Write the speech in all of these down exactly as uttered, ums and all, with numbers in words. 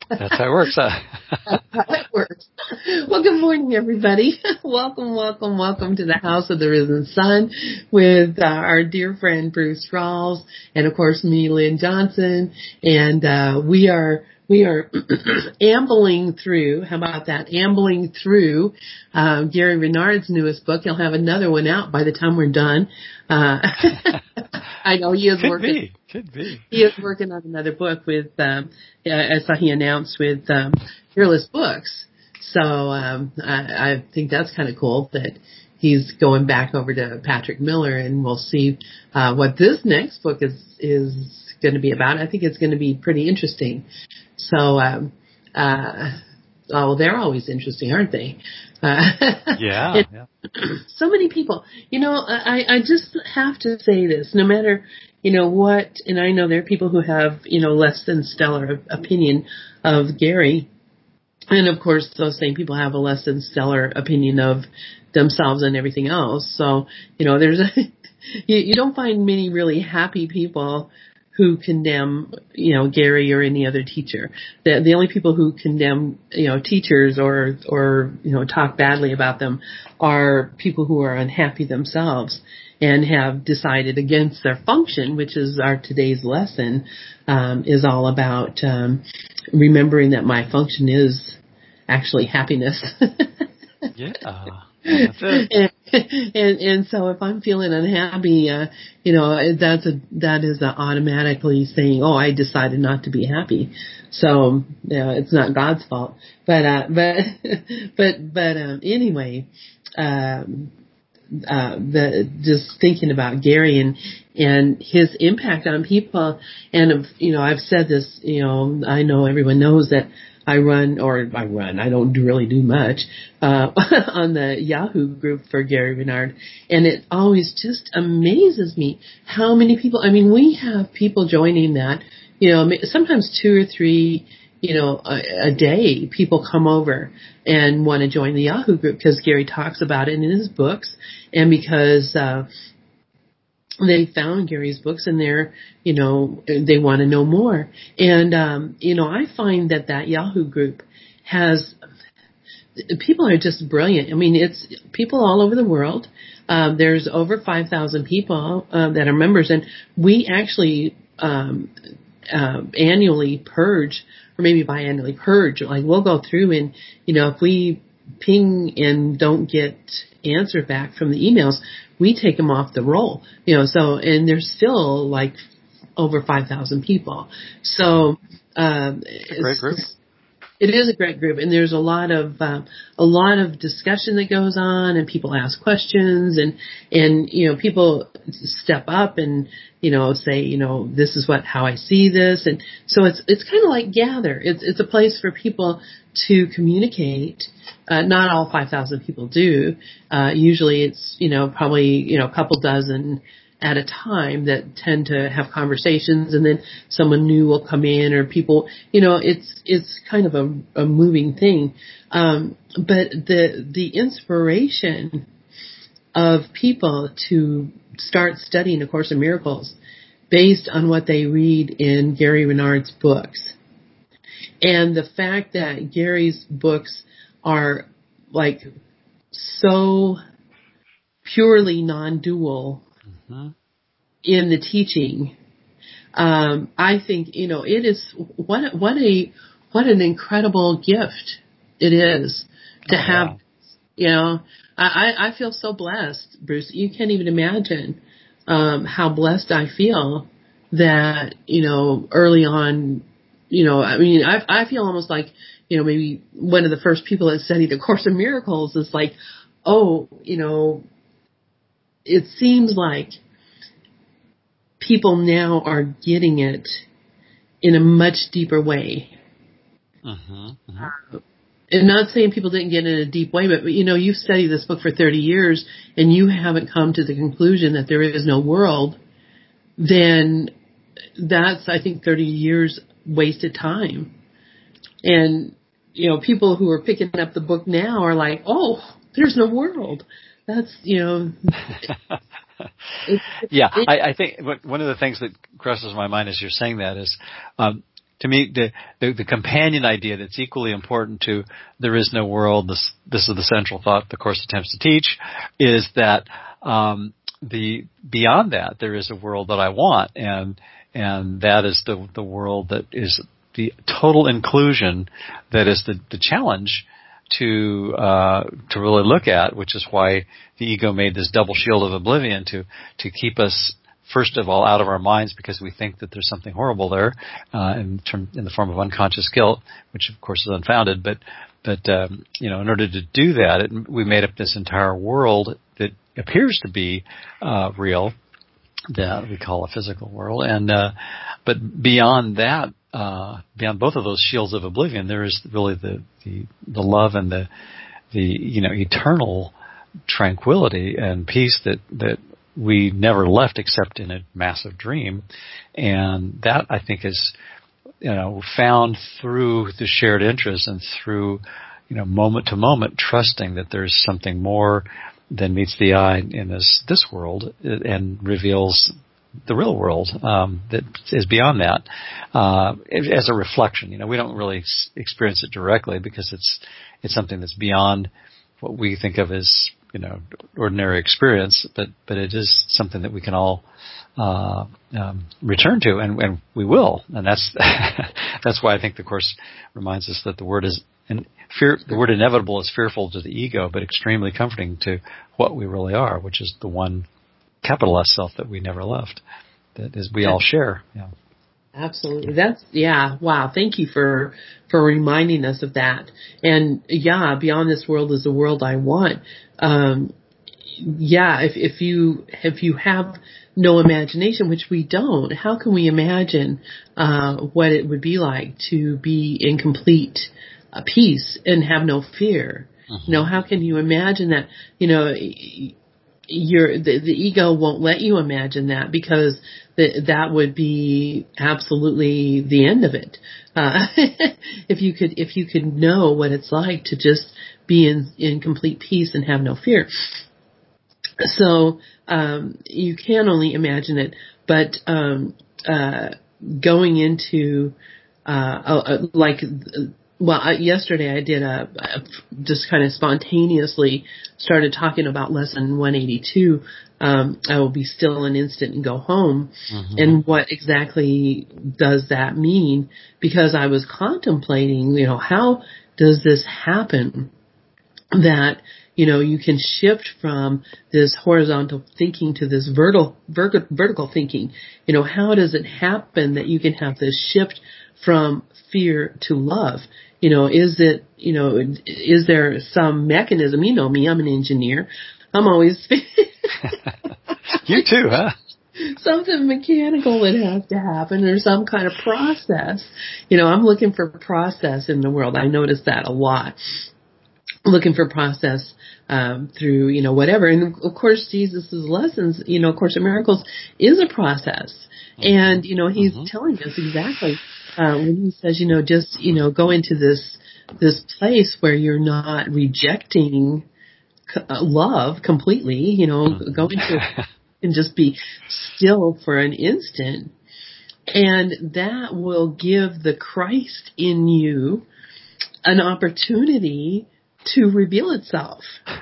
That's how it works. Huh? That's how it works. Well, good morning, everybody. Welcome, welcome, welcome to the House of the Risen Sun with uh, our dear friend Bruce Rawls and, of course, me, Lynn Johnson. And uh, we are we are ambling through. How about that? Ambling through uh, Gary Renard's newest book. He'll have another one out by the time we're done. Uh, I know he is Could working. Be. Could be. He is working on another book with, um, uh, as he announced, with um, Fearless Books. So um, I, I think that's kind of cool that he's going back over to Patrick Miller, and we'll see uh, what this next book is is going to be about. I think it's going to be pretty interesting. So, um, uh, oh, they're always interesting, aren't they? Uh, yeah. yeah. So many people, you know, I, I just have to say this, no matter, you know, what, and I know there are people who have, you know, less than stellar opinion of Gary. And of course, those same people have a less than stellar opinion of themselves and everything else. So, you know, there's a, you, you don't find many really happy people who condemn, you know, Gary or any other teacher. The the only people who condemn, you know, teachers or or you know talk badly about them are people who are unhappy themselves and have decided against their function, which is our today's lesson, um, is all about um, remembering that my function is actually happiness. yeah. That's it. and, and and so if I'm feeling unhappy, uh, you know, that's a that is a automatically saying, oh, I decided not to be happy. So you know, it's not God's fault. But uh, but but but um, anyway, um, uh, the just thinking about Gary and and his impact on people, and you know, I've said this. You know, I know everyone knows that I run, or I run, I don't do, really do much, uh, on the Yahoo group for Gary Renard. And it always just amazes me how many people, I mean, we have people joining that, you know, sometimes two or three, you know, a, a day, people come over and want to join the Yahoo group because Gary talks about it in his books and because, uh, they found Gary's books and they're, you know, they want to know more. And, um, you know, I find that that Yahoo group has, people are just brilliant. I mean, it's people all over the world. Um, there's over five thousand people uh, that are members, and we actually um, uh, annually purge, or maybe biannually purge. Like we'll go through and, you know, if we ping and don't get answer back from the emails, we take them off the roll, you know, so, and there's still like over five thousand people. So, um, it's a great group. It is a great group, and there's a lot of uh, a lot of discussion that goes on, and people ask questions, and and you know people step up and you know say you know this is what how I see this, and so it's it's kind of like Gather. It's it's a place for people to communicate. Uh, not all five thousand people do. Uh, usually, it's you know probably you know a couple dozen at a time that tend to have conversations, and then someone new will come in, or people, you know, it's it's kind of a, a moving thing. Um, but the the inspiration of people to start studying A Course in Miracles based on what they read in Gary Renard's books, and the fact that Gary's books are like so purely non-dual mm-hmm. in the teaching, um, I think you know it is what what a what an incredible gift it is to oh, have. Wow. You know, I I feel so blessed, Bruce. You can't even imagine um, how blessed I feel that you know early on. You know, I mean, I I feel almost like you know maybe one of the first people that studied A Course in Miracles is like, oh, you know. It seems like people now are getting it in a much deeper way. Uh-huh, uh-huh. And not saying people didn't get it in a deep way, but, you know, you've studied this book for thirty years and you haven't come to the conclusion that there is no world, then that's, I think, thirty years wasted time. And, you know, people who are picking up the book now are like, oh, there's no world. That's, you know. yeah, I, I think one of the things that crosses my mind as you're saying that is, um, to me, the, the the companion idea that's equally important to there is no world. This this is the central thought the Course attempts to teach, is that um, the beyond that there is a world that I want, and and that is the the world that is the total inclusion. That is the the challenge to uh, to really look at, which is why the ego made this double shield of oblivion to to keep us, first of all, out of our minds because we think that there's something horrible there uh, in term, in the form of unconscious guilt, which of course is unfounded. But but um, you know, in order to do that, it, we made up this entire world that appears to be uh, real, that we call a physical world, and uh, but beyond that, uh, beyond both of those shields of oblivion, there is really the the, the love and the the you know eternal tranquility and peace that that. we never left except in a massive dream. And that, I think, is, you know, found through the shared interest and through, you know, moment to moment trusting that there's something more than meets the eye in this, this world and reveals the real world um, that is beyond that uh, as a reflection. You know, we don't really experience it directly because it's it's something that's beyond what we think of as, you know, ordinary experience, but, but it is something that we can all, uh, um, return to, and, and we will. And that's, that's why I think the Course reminds us that the word is, and fear, the word inevitable is fearful to the ego, but extremely comforting to what we really are, which is the one capital S self that we never left, that is we all share. Yeah. Absolutely. That's, yeah, wow. Thank you for, for reminding us of that. And yeah, beyond this world is the world I want. Um, yeah, if, if you, if you have no imagination, which we don't, how can we imagine, uh, what it would be like to be in complete uh, peace and have no fear? Mm-hmm. You know, how can you imagine that, you know, your the, the ego won't let you imagine that because the, that would be absolutely the end of it. Uh, if you could, if you could know what it's like to just be in, in complete peace and have no fear. So, um, you can only imagine it, but, um, uh, going into, uh, uh like, well, I, yesterday I did a, a just kind of spontaneously started talking about lesson one eighty-two. Um, I will be still an instant and go home. Mm-hmm. And what exactly does that mean? Because I was contemplating, you know, how does this happen that, you know, you can shift from this horizontal thinking to this vertical, vertical thinking? You know, how does it happen that you can have this shift from fear to love? You know, is it, you know, is there some mechanism? You know me, I'm an engineer. I'm always... You too, huh? Something mechanical that has to happen or some kind of process. You know, I'm looking for process in the world. I notice that a lot. Looking for process um, through, you know, whatever. And, of course, Jesus' lessons, you know, Course in Miracles is a process. Mm-hmm. And, you know, he's mm-hmm. telling us exactly... Uh, when he says, you know, just, you know, go into this, this place where you're not rejecting c- uh, love completely, you know, go into it and just be still for an instant. And that will give the Christ in you an opportunity to reveal itself.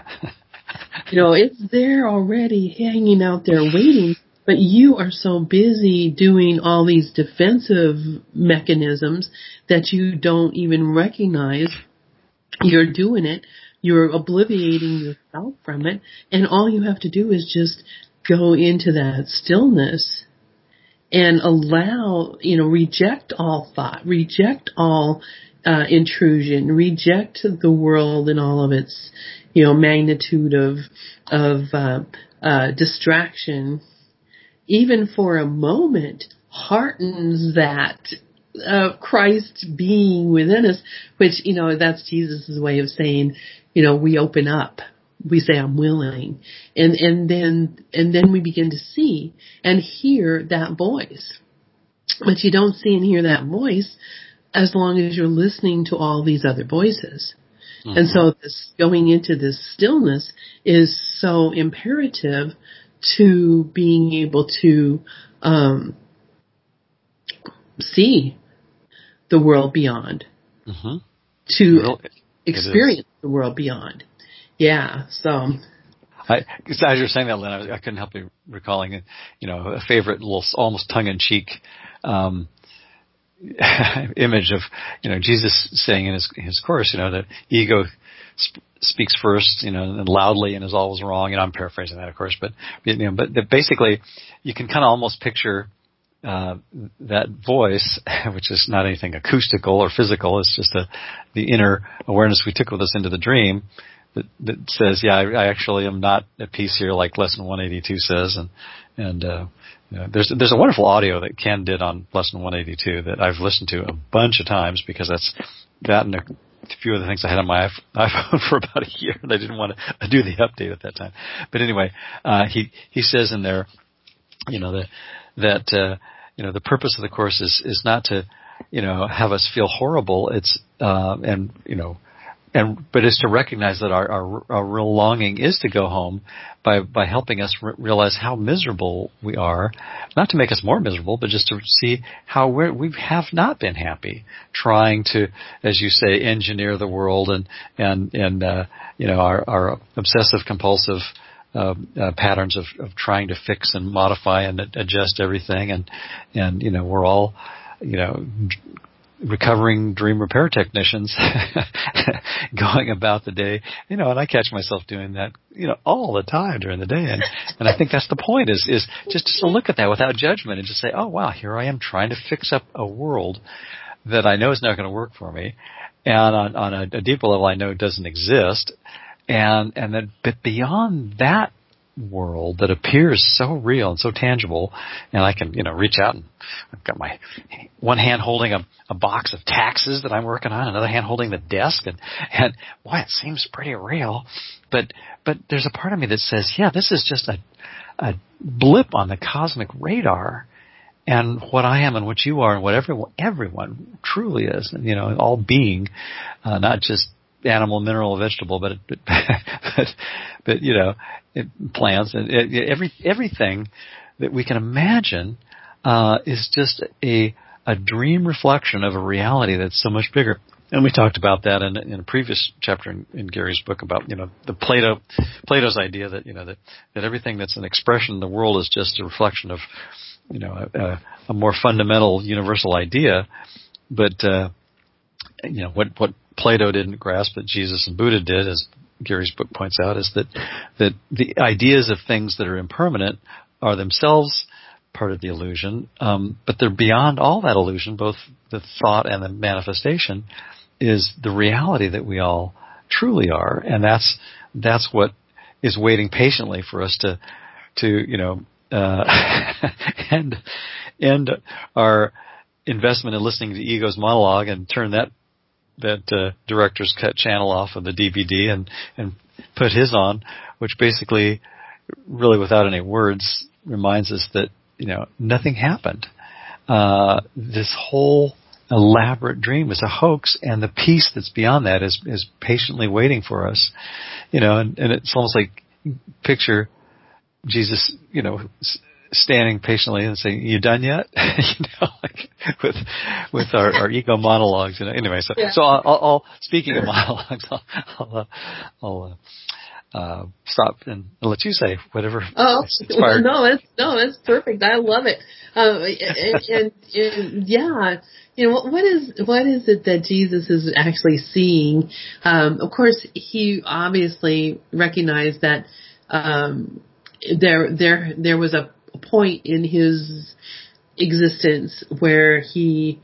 You know, it's there already hanging out there waiting. But you are so busy doing all these defensive mechanisms that you don't even recognize you're doing it. You're obliviating yourself from it. And all you have to do is just go into that stillness and allow, you know, reject all thought, reject all uh, intrusion, reject the world and all of its, you know, magnitude of, of uh, uh, distraction. Even for a moment, heartens that uh, Christ being within us, which, you know, that's Jesus' way of saying, you know, we open up. We say, I'm willing. And, and then, and then we begin to see and hear that voice. But you don't see and hear that voice as long as you're listening to all these other voices. Mm-hmm. And so this going into this stillness is so imperative to being able to um, see the world beyond, mm-hmm. to Real, experience the world beyond. Yeah, so. I, as you're saying that, Lynn, I, was, I couldn't help but recalling, you know, a favorite little, almost tongue-in-cheek um, image of, you know, Jesus saying in his his course, you know, that ego sp- speaks first, you know, and loudly and is always wrong. And I'm paraphrasing that, of course, but you know, but basically, you can kind of almost picture uh, that voice, which is not anything acoustical or physical. It's just a the inner awareness we took with us into the dream. That, that says, yeah, I, I actually am not at peace here, like Lesson one eighty-two says, and and uh, you know, there's there's a wonderful audio that Ken did on Lesson one eighty-two that I've listened to a bunch of times because that's that and a few of the things I had on my iPhone for about a year, and I didn't want to do the update at that time. But anyway, uh, he he says in there, you know, that that uh, you know the purpose of the course is is not to, you know, have us feel horrible. It's uh, and you know. And but it's to recognize that our, our, our real longing is to go home by by helping us re- realize how miserable we are, not to make us more miserable, but just to see how we're, we have not been happy, trying to, as you say, engineer the world and and and uh, you know our, our obsessive compulsive uh, uh, patterns of, of trying to fix and modify and adjust everything, and and you know we're all you know. recovering dream repair technicians going about the day, you know, and I catch myself doing that, you know, all the time during the day. And, and I think that's the point is, is just to look at that without judgment and just say, oh, wow, here I am trying to fix up a world that I know is not going to work for me. And on, on a, a deeper level, I know it doesn't exist. And, and then, but beyond that world that appears so real and so tangible, and I can, you know, reach out and I've got my one hand holding a, a box of taxes that I'm working on, another hand holding the desk, and, and boy, it seems pretty real. But, but there's a part of me that says, yeah, this is just a, a blip on the cosmic radar, and what I am and what you are and what everyone, everyone truly is, and, you know, all being, uh, not just animal, mineral, vegetable, but but but, but you know, it, plants and it, every everything that we can imagine uh, is just a a dream reflection of a reality that's so much bigger. And we talked about that in, in a previous chapter in, in Gary's book about you know the Plato Plato's idea that you know that that everything that's an expression in the world is just a reflection of you know a, a more fundamental universal idea, but uh, you know what what Plato didn't grasp, but Jesus and Buddha did, as Gary's book points out, is that that the ideas of things that are impermanent are themselves part of the illusion, um, but they're beyond all that illusion. Both the thought and the manifestation is the reality that we all truly are, and that's that's what is waiting patiently for us to to you know uh, end end our investment in listening to ego's monologue and turn that. that uh, director's cut channel off of the D V D and, and put his on, which basically, really without any words, reminds us that, you know, nothing happened. Uh, this whole elaborate dream is a hoax, and the peace that's beyond that is, is patiently waiting for us. You know, and, and it's almost like, picture Jesus, you know, standing patiently and saying, "You done yet?" you know, like with with our, our ego monologues. You know. Anyway, so yeah. so I'll, I'll speaking of monologues, I'll I'll, uh, I'll uh, uh, stop and I'll let you say whatever. Oh inspired. no, it's no, it's perfect. I love it. Um, and, and, and yeah, you know, what, what is what is it that Jesus is actually seeing? Um, of course, he obviously recognized that um, there there there was a point in his existence where he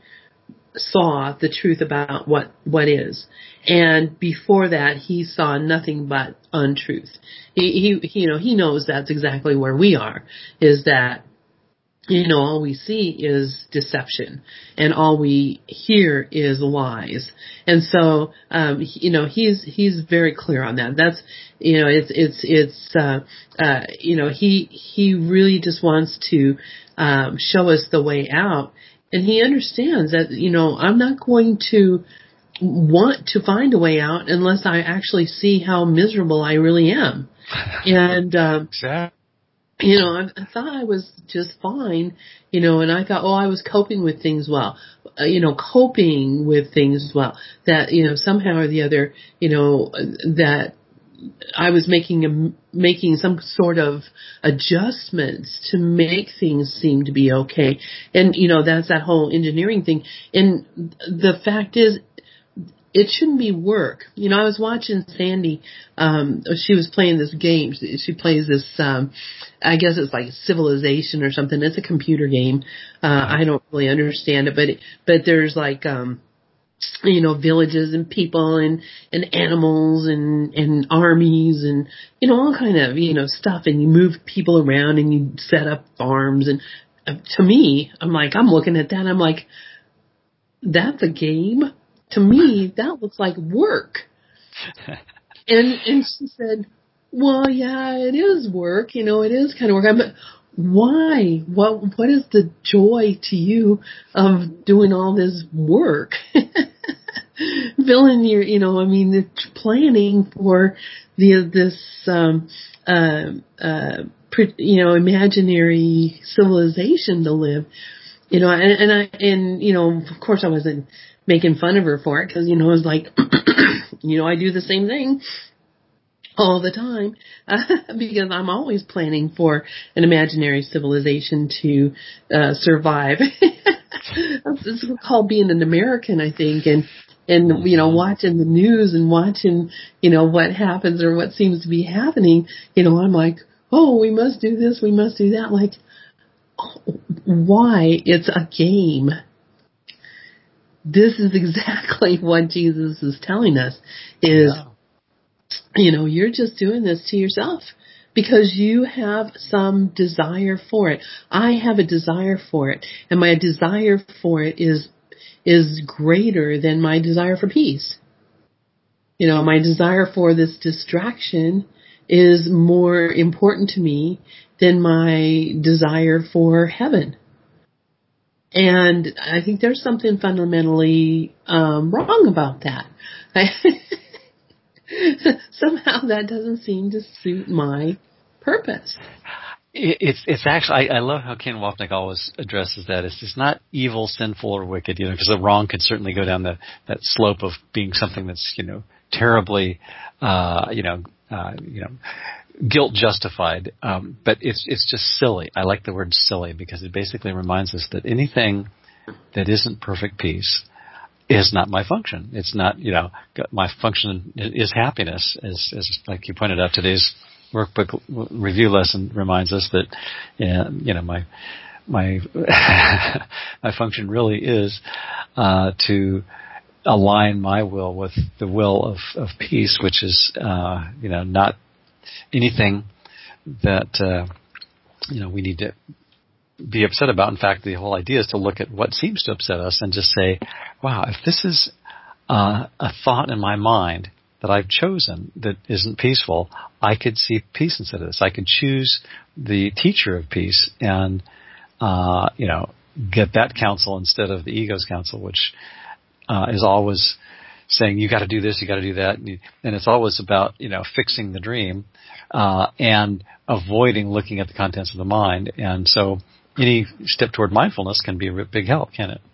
saw the truth about what what is, and before that he saw nothing but untruth. He, he you know he knows that's exactly where we are, is that you know all we see is deception and all we hear is lies. And so um you know he's he's very clear on that. That's you know it's it's it's uh uh you know he he really just wants to um show us the way out, and he understands that you know I'm not going to want to find a way out unless I actually see how miserable I really am. And um exactly. You know, I, I thought I was just fine, you know, and I thought, oh, I was coping with things well. uh, you know, coping with things as well. That, you know, somehow or the other, you know, that I was making a, making some sort of adjustments to make things seem to be okay. And, you know, that's that whole engineering thing. And the fact is, it shouldn't be work. You know, I was watching Sandy, um, she was playing this game. She, she plays this, um, I guess it's like Civilization or something. It's a computer game. Uh, I don't really understand it, but, but there's like, um, you know, villages and people and, and animals and, and armies and, you know, all kind of, you know, stuff. And you move people around and you set up farms. And uh, to me, I'm like, I'm looking at that. And I'm like, that's a game? To me, that looks like work. and, and she said, well, yeah, it is work. You know, it is kind of work. But why? What, what is the joy to you of doing all this work? Filling your, you know, I mean, the planning for the, this, um, uh, uh, pre, you know, imaginary civilization to live, you know, and, and I, and, you know, of course I wasn't making fun of her for it because, you know, it was like, you know, I do the same thing all the time uh, because I'm always planning for an imaginary civilization to uh, survive. It's called being an American, I think, and and you know, watching the news and watching, you know, what happens or what seems to be happening. You know, I'm like, oh, we must do this, we must do that. Like, oh, why? It's a game. This is exactly what Jesus is telling us is, yeah. You know, you're just doing this to yourself because you have some desire for it. I have a desire for it, and my desire for it is is greater than my desire for peace. You know, my desire for this distraction is more important to me than my desire for heaven. And I think there's something fundamentally um, wrong about that. Somehow that doesn't seem to suit my purpose. It's it's actually I, I love how Ken Wapnick always addresses that. It's it's not evil, sinful, or wicked, you know, because the wrong could certainly go down the that slope of being something that's, you know, terribly, uh, you know, uh, you know, guilt justified. Um, but it's it's just silly. I like the word silly because it basically reminds us that anything that isn't perfect peace is not my function. It's not, you know, my function is happiness, as, as like you pointed out, today's workbook review lesson reminds us that, you know, my my my function really is uh, to align my will with the will of, of peace, which is, uh, you know, not anything that uh, you know we need to be upset about. In fact, the whole idea is to look at what seems to upset us and just say, wow, if this is uh, a thought in my mind that I've chosen that isn't peaceful, I could see peace instead of this. I could choose the teacher of peace and, uh, you know, get that counsel instead of the ego's counsel, which uh, is always saying, you got to do this, you got to do that. And, you, and it's always about, you know, fixing the dream uh, and avoiding looking at the contents of the mind. And so any step toward mindfulness can be a big help, can it?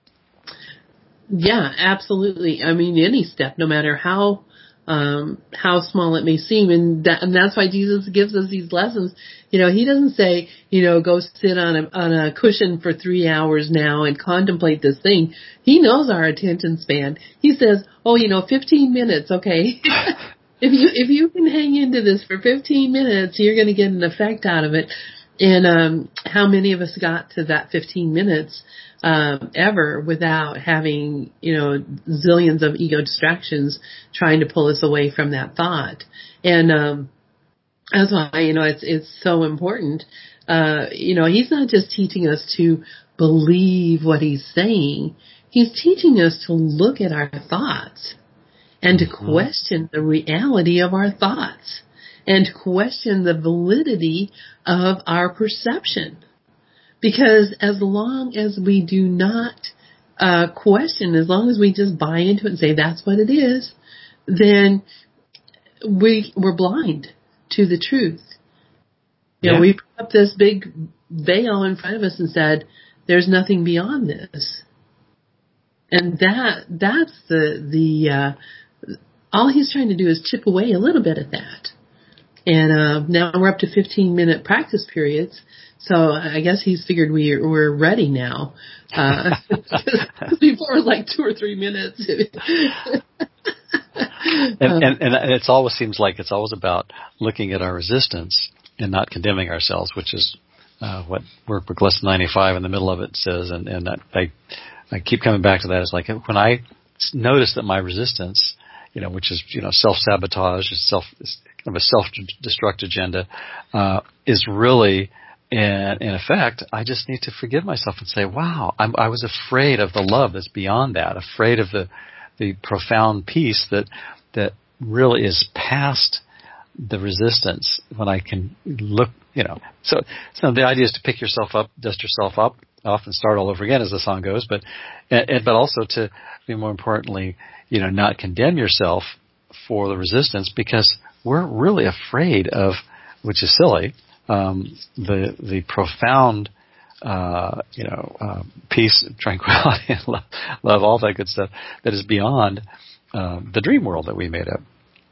Yeah, absolutely. I mean, any step, no matter how um, how small it may seem, and, that, and that's why Jesus gives us these lessons. You know, he doesn't say, you know, go sit on a on a cushion for three hours now and contemplate this thing. He knows our attention span. He says, oh, you know, fifteen minutes, okay. if you if you can hang into this for fifteen minutes, you're going to get an effect out of it. And um, how many of us got to that fifteen minutes um, ever without having, you know, zillions of ego distractions trying to pull us away from that thought? And um, that's why, you know, it's it's so important. Uh, you know, he's not just teaching us to believe what he's saying. He's teaching us to look at our thoughts and to mm-hmm. question the reality of our thoughts. And question the validity of our perception. Because as long as we do not uh, question, as long as we just buy into it and say that's what it is, then we, we're blind to the truth. You yeah. know, we put up this big veil in front of us and said, there's nothing beyond this. and that that's the the uh, all he's trying to do is chip away a little bit at that. And uh, now we're up to fifteen minute practice periods, so I guess he's figured we we're ready now. Uh, before it was like two or three minutes. and, and, and it always seems like it's always about looking at our resistance and not condemning ourselves, which is uh, what Workbook Lesson ninety-five in the middle of it says. And, and I I keep coming back to that. It's like when I notice that my resistance, you know, which is, you know, self-sabotage, is self, is kind of a self-destruct agenda, uh, is really, in, in effect, I just need to forgive myself and say, wow, I'm, I was afraid of the love that's beyond that, afraid of the, the profound peace that, that really is past the resistance when I can look, you know. So, so the idea is to pick yourself up, dust yourself up, off and start all over again, as the song goes, but, and, but also to be more importantly, you know, not condemn yourself for the resistance, because we're really afraid of, which is silly, um, the the profound, uh, you know, uh, peace, tranquility, and love, love, all that good stuff that is beyond uh, the dream world that we made up.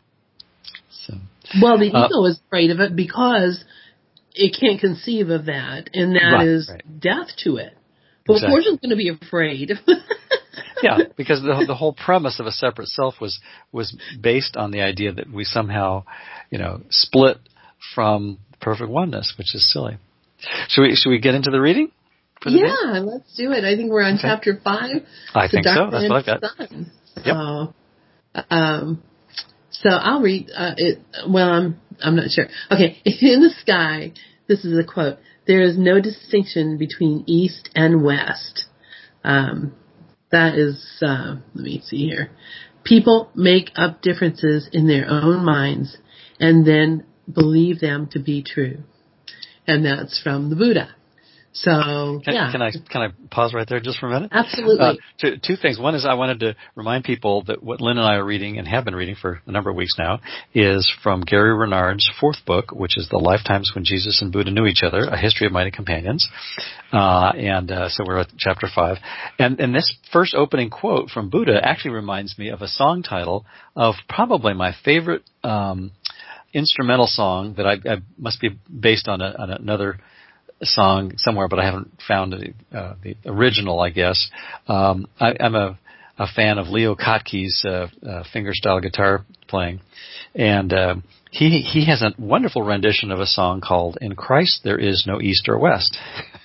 So, well, the uh, ego is afraid of it because it can't conceive of that, and that right, is right. death to it. But exactly. of course, it's going to be afraid. Yeah, because the the whole premise of a separate self was was based on the idea that we somehow, you know, split from perfect oneness, which is silly. Should we should we get into the reading? For the yeah, day? Let's do it. I think we're on okay. chapter five. I think so. That's what I've got. Son. Yep. So, um, so I'll read uh, it. Well, I'm I'm not sure. Okay, in the sky. This is a quote. There is no distinction between east and west. Um, that is, uh, let me see here. People make up differences in their own minds and then believe them to be true. And that's from the Buddha. So, can, yeah. Can I can I pause right there just for a minute? Absolutely. Uh, two, two things. One is I wanted to remind people that what Lynn and I are reading and have been reading for a number of weeks now is from Gary Renard's fourth book, which is The Lifetimes When Jesus and Buddha Knew Each Other, A History of Mighty Companions. Uh, and uh, so we're at chapter five. And, and this first opening quote from Buddha actually reminds me of a song title of probably my favorite um, instrumental song that I, I must be based on, a, on another song somewhere, but I haven't found the, uh, the original, I guess. Um, I, I'm a, a fan of Leo Kotke's uh, uh, fingerstyle guitar playing, and uh, he he has a wonderful rendition of a song called "In Christ There Is No East or West,"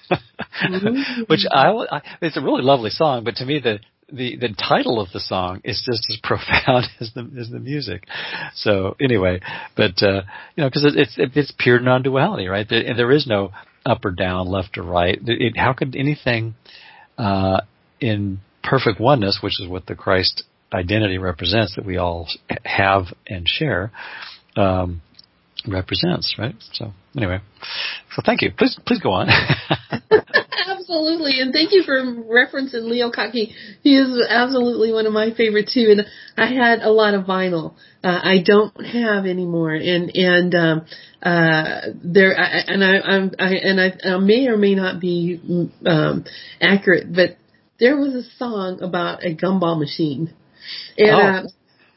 which I, I it's a really lovely song, but to me the The, the title of the song is just as profound as the as the music. So anyway, but uh, you know, because it, it's it, it's pure non-duality, right? There, and there is no up or down, left or right. It, how could anything uh, in perfect oneness, which is what the Christ identity represents, that we all have and share, um, represents, right? So anyway, so thank you. Please please go on. Absolutely, and thank you for referencing Leo Kotke. He is absolutely one of my favorite too, and I had a lot of vinyl. Uh, I don't have anymore, and and um, uh, there, I, and I, I'm, I, and I, I may or may not be um, accurate, but there was a song about a gumball machine, and. Oh. Uh,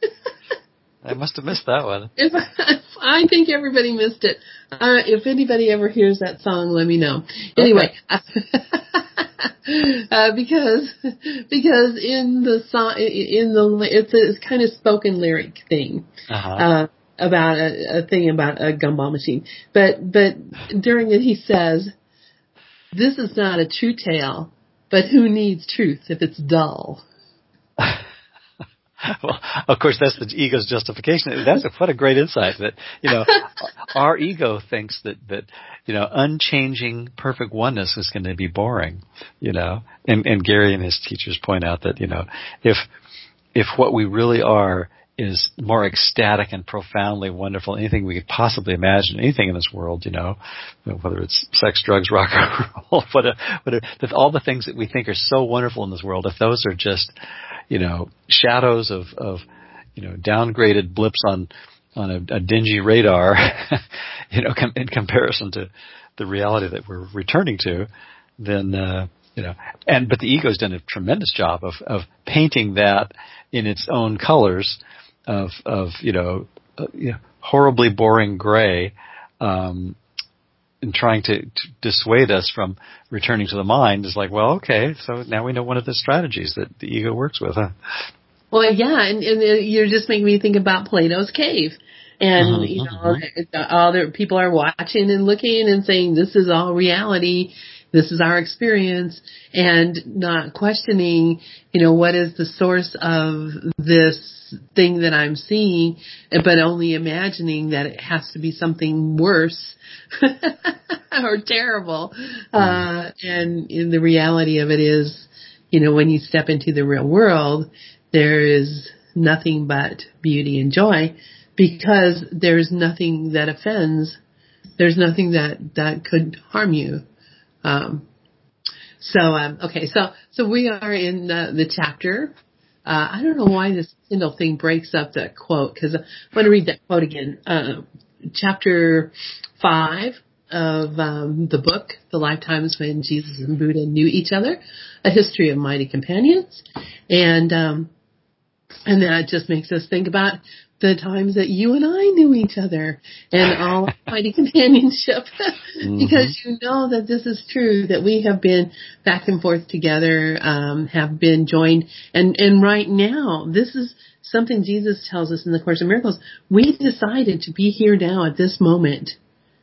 I must have missed that one. If I, if I think everybody missed it. Uh, if anybody ever hears that song, let me know. Anyway, okay. uh, because because in the song, in the it's a it's kind of spoken lyric thing uh-huh. uh, about a, a thing about a gumball machine. But but during it, he says, "This is not a true tale, but who needs truth if it's dull?" Well, of course, that's the ego's justification. That's a, what a great insight that, you know, our ego thinks that, that, you know, unchanging perfect oneness is going to be boring, you know, and, and Gary and his teachers point out that, you know, if, if what we really are is more ecstatic and profoundly wonderful than anything we could possibly imagine, anything in this world, you know, whether it's sex, drugs, rock and roll, whatever, whatever, that all the things that we think are so wonderful in this world, if those are just, you know, shadows of, of, you know, downgraded blips on, on a, a dingy radar, you know, com- in comparison to the reality that we're returning to, then, uh, You know, and but the ego's done a tremendous job of of painting that in its own colors of of you know, uh, you know horribly boring gray, um, and trying to, to dissuade us from returning to the mind. Is like, well, okay, so now we know one of the strategies that the ego works with, huh? Well, yeah, and, and you're just making me think about Plato's cave. And, Mm-hmm, you know, mm-hmm. all the people are watching and looking and saying, this is all reality. This is our experience, and not questioning, you know, what is the source of this thing that I'm seeing, but only imagining that it has to be something worse or terrible. Mm. Uh, and in the reality of it is, you know, when you step into the real world, there is nothing but beauty and joy, because there's nothing that offends. There's nothing that, that could harm you. Um, so, um, okay, so, so we are in uh, the chapter. Uh, I don't know why this Kindle thing breaks up that quote, because I want to read that quote again. Uh, chapter five of um, the book, The Lifetimes When Jesus and Buddha Knew Each Other, A History of Mighty Companions. And, um, and that just makes us think about the times that you and I knew each other and all mighty companionship, because mm-hmm. you know that this is true, that we have been back and forth together, um, have been joined. And, and right now, this is something Jesus tells us in the Course in Miracles. We decided to be here now at this moment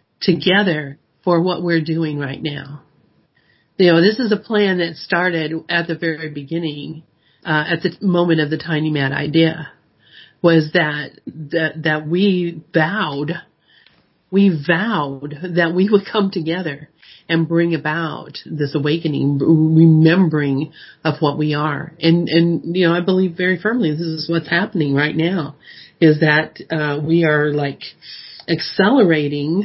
together for what we're doing right now. You know, this is a plan that started at the very beginning, uh, at the moment of the Tiny Mad idea. Was that, that, that we vowed, we vowed that we would come together and bring about this awakening, remembering of what we are. And, and, you know, I believe very firmly this is what's happening right now, is that, uh, we are like accelerating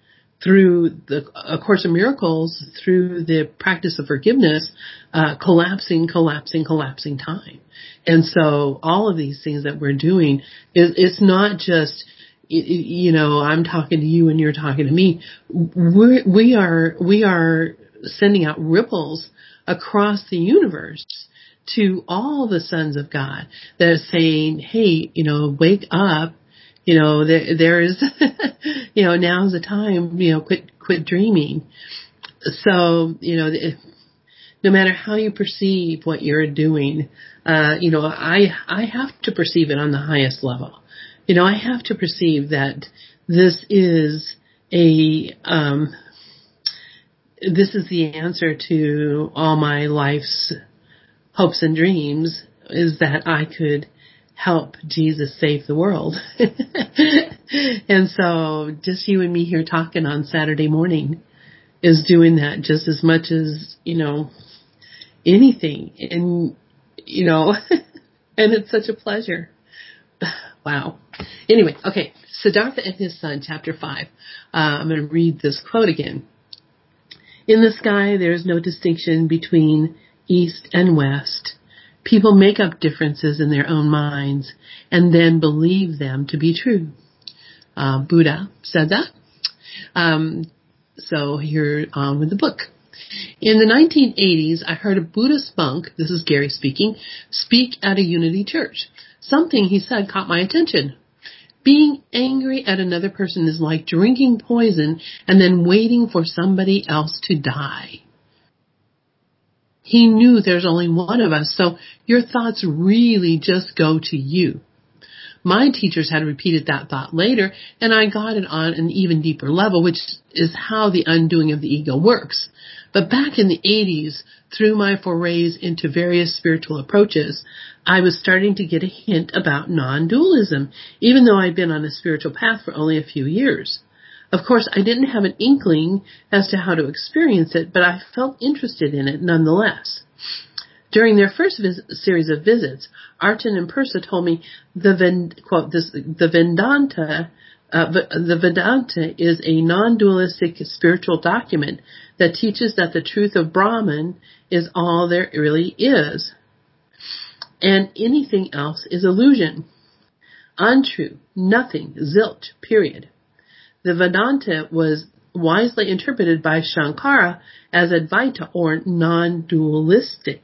through the A Course in Miracles, through the practice of forgiveness, uh, collapsing, collapsing, collapsing time. And so all of these things that we're doing, is, it's not just, you know, I'm talking to you and you're talking to me. We're, we are, we are sending out ripples across the universe to all the sons of God that are saying, hey, you know, wake up. You know, there, there is, you know, now's the time, you know, quit, quit dreaming. So, you know, if, no matter how you perceive what you're doing, uh, you know, I, I have to perceive it on the highest level. You know, I have to perceive that this is a, um, this is the answer to all my life's hopes and dreams, is that I could help Jesus save the world. And so just you and me here talking on Saturday morning is doing that just as much as, you know, anything. And, you know, and it's such a pleasure. Wow. Anyway, okay. Siddhartha and his son, chapter five. Uh, I'm going to read this quote again. In the sky, there is no distinction between east and west. People make up differences in their own minds and then believe them to be true. Uh, Buddha said that. Um, so here on with the book. In the nineteen eighties, I heard a Buddhist monk, this is Gary speaking, speak at a Unity church. Something he said caught my attention. Being angry at another person is like drinking poison and then waiting for somebody else to die. He knew there's only one of us, so your thoughts really just go to you. My teachers had repeated that thought later, and I got it on an even deeper level, which is how the undoing of the ego works. But back in the eighties, through my forays into various spiritual approaches, I was starting to get a hint about non-dualism, even though I'd been on a spiritual path for only a few years. Of course, I didn't have an inkling as to how to experience it, but I felt interested in it nonetheless. During their first vis- series of visits, Artin and Persa told me the Ven- quote this the Vedanta uh, the Vedanta is a non-dualistic spiritual document that teaches that the truth of Brahman is all there really is, and anything else is illusion, untrue, nothing, zilch, period. The Vedanta was wisely interpreted by Shankara as Advaita or non-dualistic.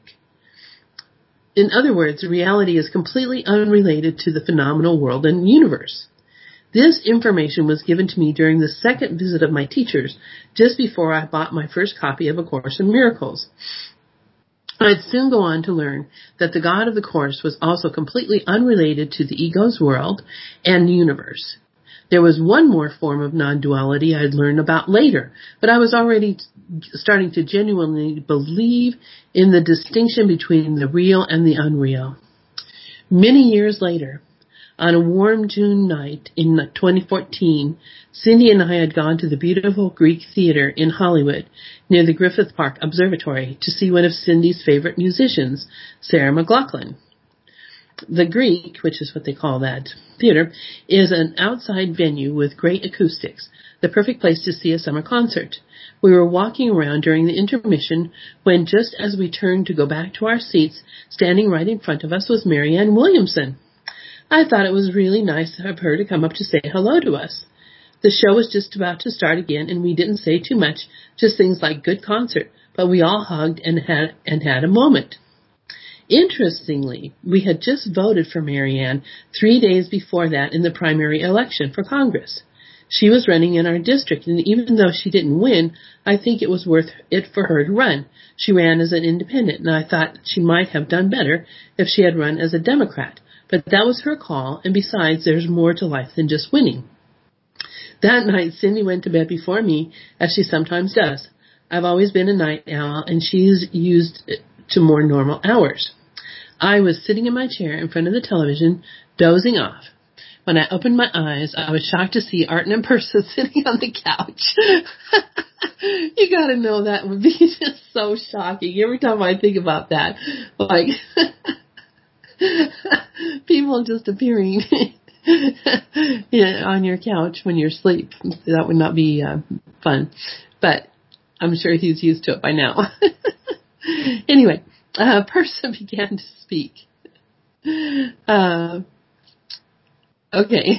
In other words, reality is completely unrelated to the phenomenal world and universe. This information was given to me during the second visit of my teachers, just before I bought my first copy of A Course in Miracles. I'd soon go on to learn that the God of the Course was also completely unrelated to the ego's world and universe. There was one more form of non-duality I'd learn about later, but I was already starting to genuinely believe in the distinction between the real and the unreal. Many years later, on a warm June night in twenty fourteen, Cindy and I had gone to the beautiful Greek Theater in Hollywood near the Griffith Park Observatory to see one of Cindy's favorite musicians, Sarah McLachlan. The Greek, which is what they call that theater, is an outside venue with great acoustics, the perfect place to see a summer concert. We were walking around during the intermission when, just as we turned to go back to our seats, standing right in front of us was Marianne Williamson. I thought it was really nice of her to come up to say hello to us. The show was just about to start again, and we didn't say too much, just things like good concert, but we all hugged and had and had a moment. Interestingly, we had just voted for Marianne three days before that in the primary election for Congress. She was running in our district, and even though she didn't win, I think it was worth it for her to run. She ran as an independent, and I thought she might have done better if she had run as a Democrat. But that was her call, and besides, there's more to life than just winning. That night, Cindy went to bed before me, as she sometimes does. I've always been a night owl, and she's used to more normal hours. I was sitting in my chair in front of the television, dozing off. When I opened my eyes, I was shocked to see Artin and Persa sitting on the couch. You gotta know that would be just so shocking. Every time I think about that, like, people just appearing yeah, on your couch when you're asleep. That would not be uh, fun. But I'm sure he's used to it by now. Anyway, uh, Persa began to speak. Uh, okay.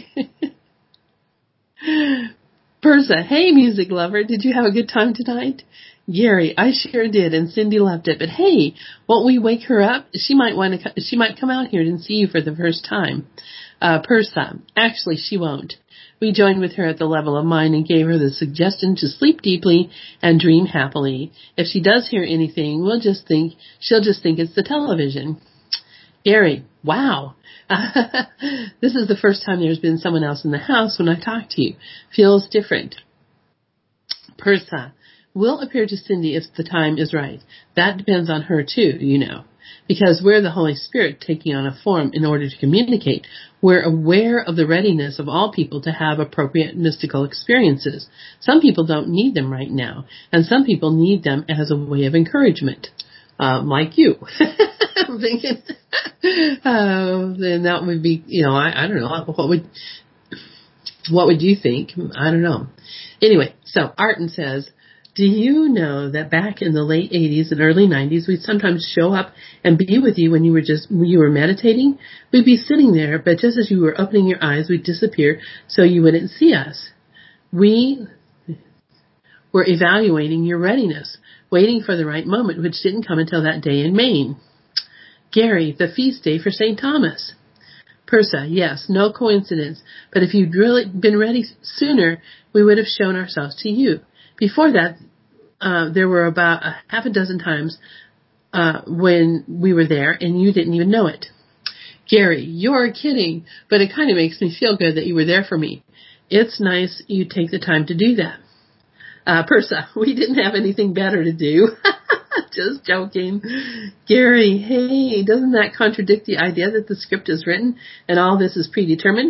Persa, hey, music lover, did you have a good time tonight? Gary, I sure did, and Cindy loved it. But hey, won't we wake her up? She might want to. She might come out here and see you for the first time. Uh, Persa, actually, she won't. We joined with her at the level of mind and gave her the suggestion to sleep deeply and dream happily. If she does hear anything, we'll just think she'll just think it's the television. Gary, wow. This is the first time there's been someone else in the house when I talk to you. Feels different. Persa, will appear to Cindy if the time is right. That depends on her too, you know. Because we're the Holy Spirit taking on a form in order to communicate. We're aware of the readiness of all people to have appropriate mystical experiences. Some people don't need them right now, and some people need them as a way of encouragement, um, like you. I'm thinking, uh, then that would be, you know, I, I don't know, what would, what would you think? I don't know. Anyway, so Artin says, do you know that back in the late eighties and early nineties, we'd sometimes show up and be with you when you were just when you were meditating? We'd be sitting there, but just as you were opening your eyes, we'd disappear so you wouldn't see us. We were evaluating your readiness, waiting for the right moment, which didn't come until that day in Maine. Gary, the feast day for Saint Thomas. Persa, yes, no coincidence, but if you'd really been ready sooner, we would have shown ourselves to you. Before that, uh, there were about a half a dozen times uh, when we were there, and you didn't even know it. Gary, you're kidding, but it kind of makes me feel good that you were there for me. It's nice you take the time to do that. Uh, Persa, we didn't have anything better to do. Just joking. Gary, hey, doesn't that contradict the idea that the script is written and all this is predetermined?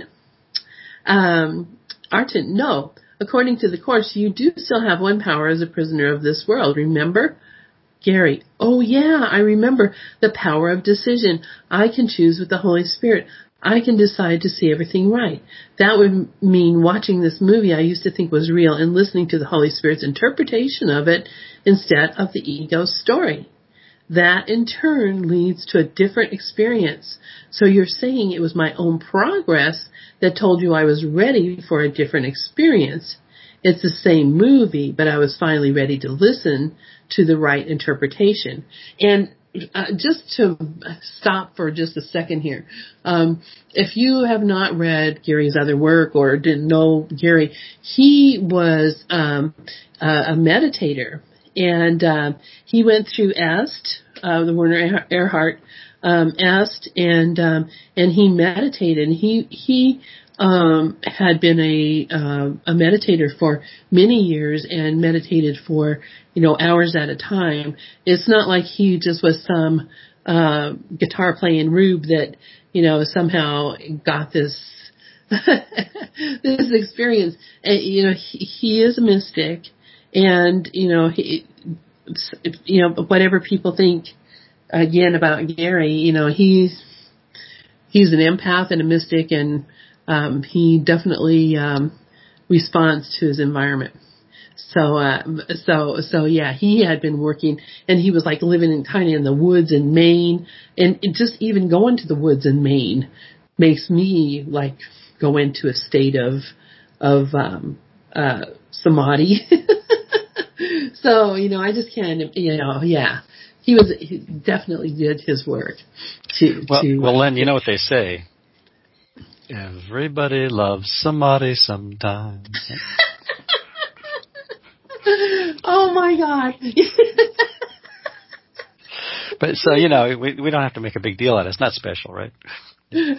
Um, Artin, no. According to the Course, you do still have one power as a prisoner of this world, remember? Gary, oh yeah, I remember the power of decision. I can choose with the Holy Spirit. I can decide to see everything right. That would mean watching this movie I used to think was real and listening to the Holy Spirit's interpretation of it instead of the ego's story. That in turn leads to a different experience. So you're saying it was my own progress that told you I was ready for a different experience. it's the same movie, but I was finally ready to listen to the right interpretation. And uh, just to stop for just a second here, um, if you have not read Gary's other work or didn't know Gary, he was um, uh, a meditator, and uh, he went through EST, uh, the Werner Erhard um, EST, and um, and he meditated. And he he. Um, had been a uh, a meditator for many years and meditated for, you know, hours at a time. It's not like he just was some uh, guitar playing rube that, you know, somehow got this this experience. And, you know, he, he is a mystic, and you know, he, you know, whatever people think again about Gary, you know, he's he's an empath and a mystic, and Um, he definitely um, responds to his environment. So, uh, so, so yeah, he had been working, and he was like living in kind of in the woods in Maine, and it just even going to the woods in Maine makes me like go into a state of of um, uh, samadhi. So, you know, I just can't, you know, yeah, he was he definitely did his work. To well, to well, Len, you know what they say. Everybody loves somebody sometimes. Oh my God. But so, you know, we we don't have to make a big deal out of it. It's not special, right? Yeah.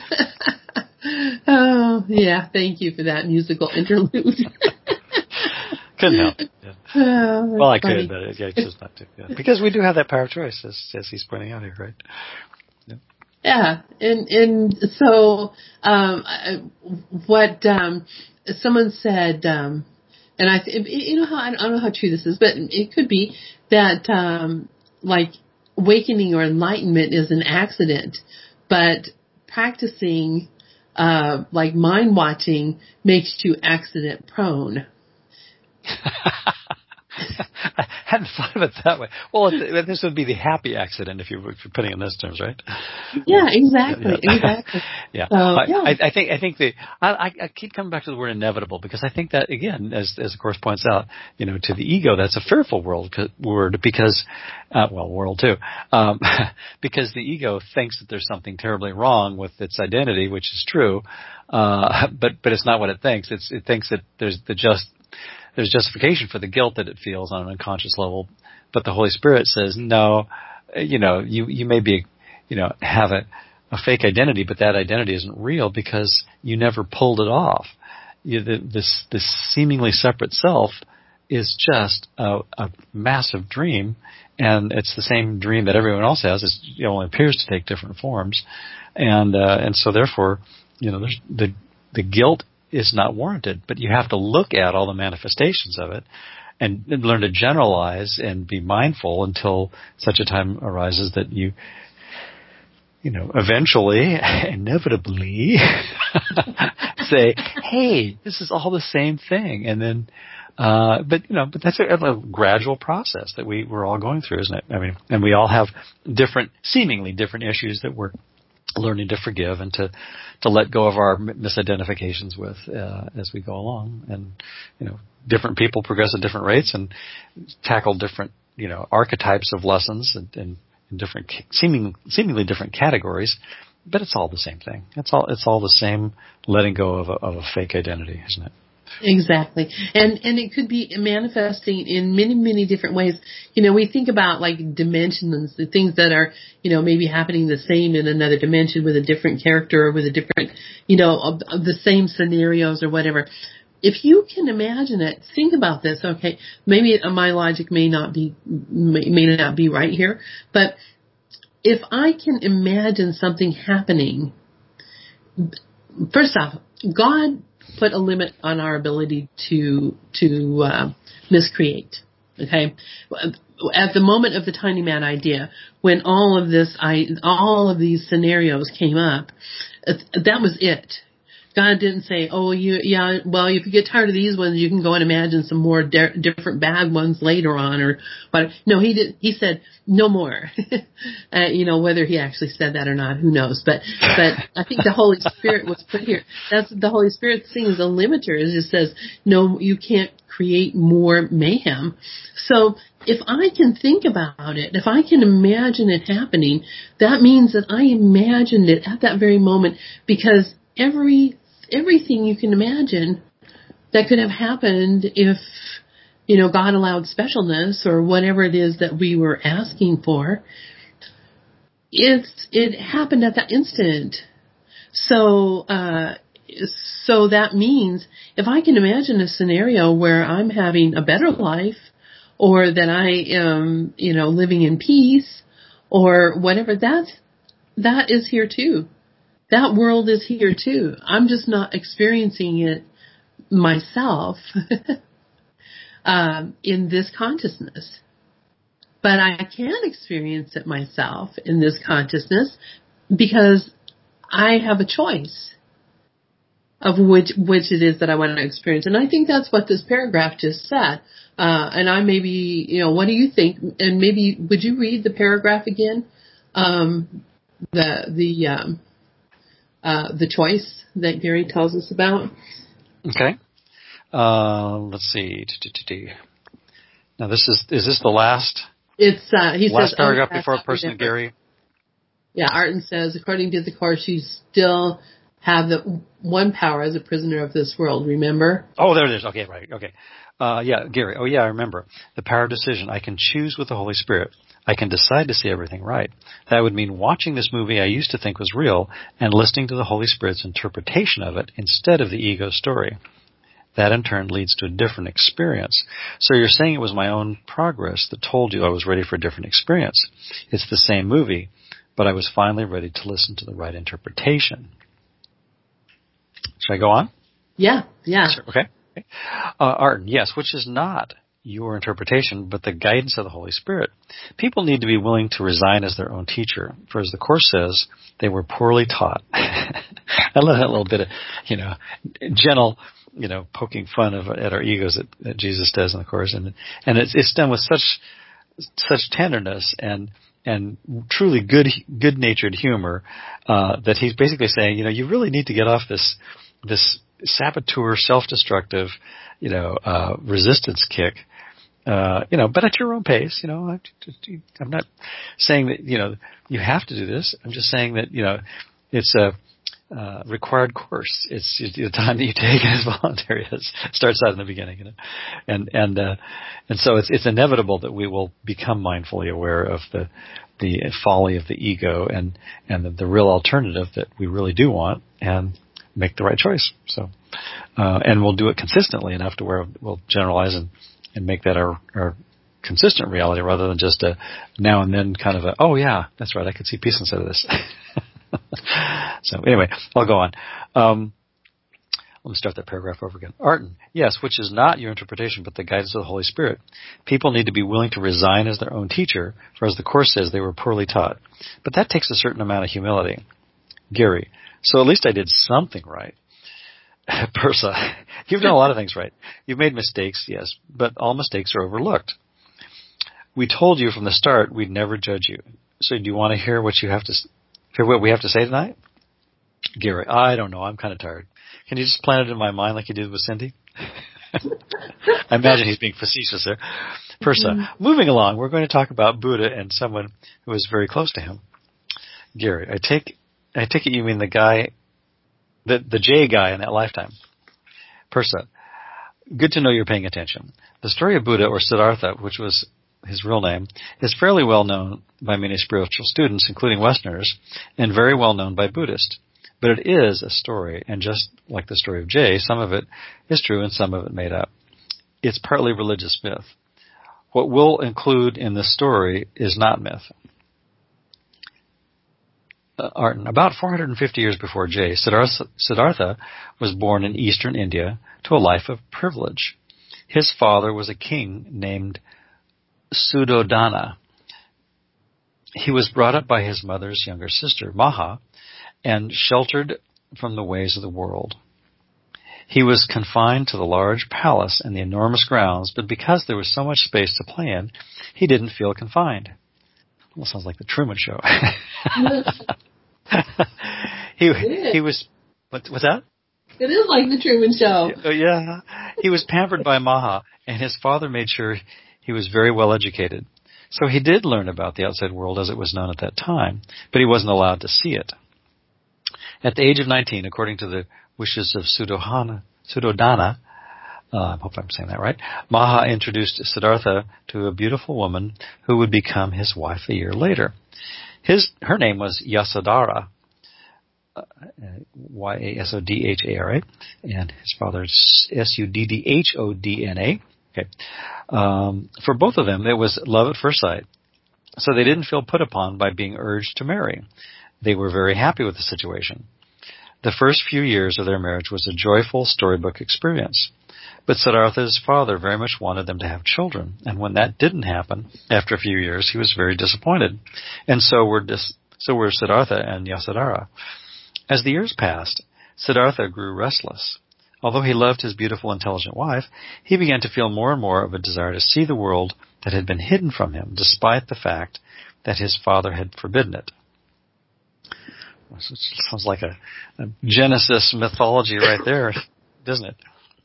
Oh, yeah. Thank you for that musical interlude. Couldn't help it. Yeah. Oh, well, I funny. could, but yeah, it's just not to. Yeah. Because we do have that power of choice, as, as he's pointing out here, right? Yeah. Yeah, and and so um, I, what um, someone said, um, and I, th- you know how I don't know how true this is, but it could be that um, like awakening or enlightenment is an accident, but practicing uh, like mind watching makes you accident prone. I hadn't thought of it that way. Well, this would be the happy accident if you're, if you're putting it in those terms, right? Yeah, exactly, yeah, yeah. exactly. yeah. So, I, yeah. I, I think I think the I, I keep coming back to the word inevitable, because I think that, again, as as the Course points out, you know, to the ego, that's a fearful world word because, uh, well, world too, um, because the ego thinks that there's something terribly wrong with its identity, which is true, uh, but but it's not what it thinks. It's it thinks that there's the just There's justification for the guilt that it feels on an unconscious level, but the Holy Spirit says, no, you know, you, you may be, you know, have a, a fake identity, but that identity isn't real because you never pulled it off. You, the, this, this seemingly separate self is just a, a massive dream, and it's the same dream that everyone else has. It's, it only appears to take different forms, and uh, and so therefore, you know, there's the the guilt is not warranted, but you have to look at all the manifestations of it and learn to generalize and be mindful until such a time arises that you, you know, eventually, inevitably, say, hey, this is all the same thing. And then, uh, but, you know, but that's a, a gradual process that we, we're all going through, isn't it? I mean, and we all have different, seemingly different issues that we're learning to forgive and to, to let go of our misidentifications with uh, as we go along. And, you know, different people progress at different rates and tackle different, you know, archetypes of lessons and, and in different, seeming, seemingly different categories. But it's all the same thing. It's all it's all the same letting go of a, of a fake identity, isn't it? Exactly. And and it could be manifesting in many, many different ways. You know, we think about like dimensions, the things that are, you know, maybe happening the same in another dimension with a different character or with a different, you know, of, of the same scenarios or whatever. If you can imagine it, think about this. Okay, maybe my logic may not be may, may not be right here, but if I can imagine something happening, first off, God put a limit on our ability to to uh, miscreate. Okay, at the moment of the tiny man idea, when all of this, I all of these scenarios came up, that was it. God didn't say, oh, you, yeah, well, if you get tired of these ones, you can go and imagine some more de- different bad ones later on, or, but no, he did, he said, no more. uh, you know, whether he actually said that or not, who knows, but, but I think the Holy Spirit was put here. That's the Holy Spirit's thing is a limiter. It just says, no, you can't create more mayhem. So if I can think about it, if I can imagine it happening, that means that I imagined it at that very moment, because every everything you can imagine that could have happened if, you know, God allowed specialness or whatever it is that we were asking for, it's it happened at that instant. So uh so that means if I can imagine a scenario where I'm having a better life, or that I am, you know, living in peace, or whatever, that's, that is here too. That world is here too. I'm just not experiencing it myself um, in this consciousness. But I can experience it myself in this consciousness because I have a choice of which which it is that I want to experience. And I think that's what this paragraph just said. Uh, and I maybe, you know, what do you think? And maybe, would you read the paragraph again? Um, the, the, um, uh, the choice that Gary tells us about? Okay. Uh, let's see. Now this is, is this the last? It's, uh, he last says, paragraph oh, yeah, before a person of Gary? Yeah, Arton says, according to the Course, you still have the one power as a prisoner of this world, remember? Oh, there it is. Okay, right. Okay. Uh, yeah, Gary. Oh, yeah, I remember. The power of decision. I can choose with the Holy Spirit. I can decide to see everything right. That would mean watching this movie I used to think was real and listening to the Holy Spirit's interpretation of it instead of the ego story. That in turn leads to a different experience. So you're saying it was my own progress that told you I was ready for a different experience. It's the same movie, but I was finally ready to listen to the right interpretation. Should I go on? Yeah, yeah. Sure, okay. Uh, Arton, yes, which is not your interpretation, but the guidance of the Holy Spirit. People need to be willing to resign as their own teacher, for as the Course says, they were poorly taught. I love that little bit of, you know, gentle, you know, poking fun of, at our egos that, that Jesus does in the Course, and and it's, it's done with such such tenderness and and truly good good natured humor uh, that he's basically saying, you know, you really need to get off this this saboteur, self-destructive, you know, uh, resistance kick, uh, you know, but at your own pace, you know, I, I'm not saying that, you know, you have to do this. I'm just saying that, you know, it's a, uh, required course. It's, it's the time that you take is voluntary. It starts out in the beginning, you know, and, and, uh, and so it's, it's inevitable that we will become mindfully aware of the, the folly of the ego and, and the, the real alternative that we really do want, and make the right choice. So, uh, and we'll do it consistently enough to where we'll generalize and, and make that our, our consistent reality rather than just a now and then kind of a, oh yeah, that's right, I could see peace instead of this. So anyway, I'll go on. Um, let me start that paragraph over again. Arton, yes, which is not your interpretation, but the guidance of the Holy Spirit. People need to be willing to resign as their own teacher, for as the Course says, they were poorly taught. But that takes a certain amount of humility. Gary, so at least I did something right. Persa, you've done a lot of things right. You've made mistakes, yes, but all mistakes are overlooked. We told you from the start we'd never judge you. So do you want to hear what you have to hear what we have to say tonight? Gary, I don't know. I'm kind of tired. Can you just plant it in my mind like you did with Cindy? I imagine he's being facetious there. Persa, mm-hmm. Moving along, we're going to talk about Buddha and someone who was very close to him. Gary, I take I take it you mean the guy, the the J guy in that Lifetime. Persa, good to know you're paying attention. The story of Buddha, or Siddhartha, which was his real name, is fairly well known by many spiritual students, including Westerners, and very well known by Buddhists. But it is a story, and just like the story of Jay, some of it is true and some of it made up. It's partly religious myth. What we'll include in this story is not myth. Uh, Arton, about four hundred fifty years before Jay, Siddhartha, Siddhartha was born in eastern India to a life of privilege. His father was a king named Suddhodana. He was brought up by his mother's younger sister, Maha, and sheltered from the ways of the world. He was confined to the large palace and the enormous grounds, but because there was so much space to play in, he didn't feel confined. Well, sounds like the Truman Show. he he was what, what's that? It is like the Truman Show. Yeah, he was pampered by Maha, and his father made sure he was very well educated. So he did learn about the outside world as it was known at that time, but he wasn't allowed to see it. At the age of nineteen, according to the wishes of Suddhodana, Suddhodana, uh, I hope I'm saying that right, Maha introduced Siddhartha to a beautiful woman who would become his wife a year later. His Her name was Yasodhara, uh, Y A S O D H A R A, and his father's S U D D H O D N A. Okay. Um, for both of them, it was love at first sight. So they didn't feel put upon by being urged to marry. They were very happy with the situation. The first few years of their marriage was a joyful storybook experience. But Siddhartha's father very much wanted them to have children, and when that didn't happen, after a few years, he was very disappointed. And so were, dis- so were Siddhartha and Yasodhara. As the years passed, Siddhartha grew restless. Although he loved his beautiful, intelligent wife, he began to feel more and more of a desire to see the world that had been hidden from him, despite the fact that his father had forbidden it. It sounds like a, a Genesis mythology right there, doesn't it?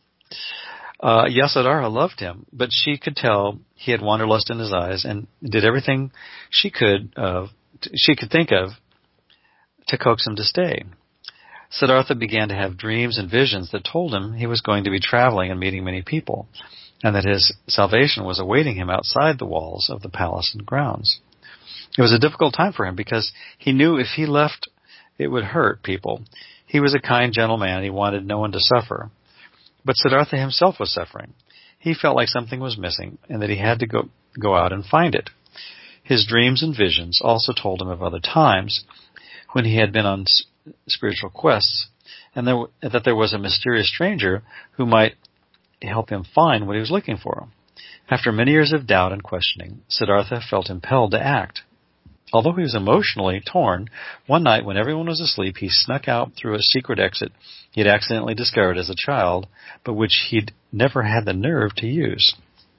Uh, Yasodhara loved him, but she could tell he had wanderlust in his eyes and did everything she could uh, she could think of to coax him to stay. Siddhartha began to have dreams and visions that told him he was going to be traveling and meeting many people, and that his salvation was awaiting him outside the walls of the palace and grounds. It was a difficult time for him because he knew if he left, it would hurt people. He was a kind, gentle man. He wanted no one to suffer. But Siddhartha himself was suffering. He felt like something was missing and that he had to go, go out and find it. His dreams and visions also told him of other times when he had been on spiritual quests, and there, that there was a mysterious stranger who might help him find what he was looking for. After many years of doubt and questioning, Siddhartha felt impelled to act. Although he was emotionally torn, one night when everyone was asleep, he snuck out through a secret exit he had accidentally discovered as a child, but which he'd never had the nerve to use.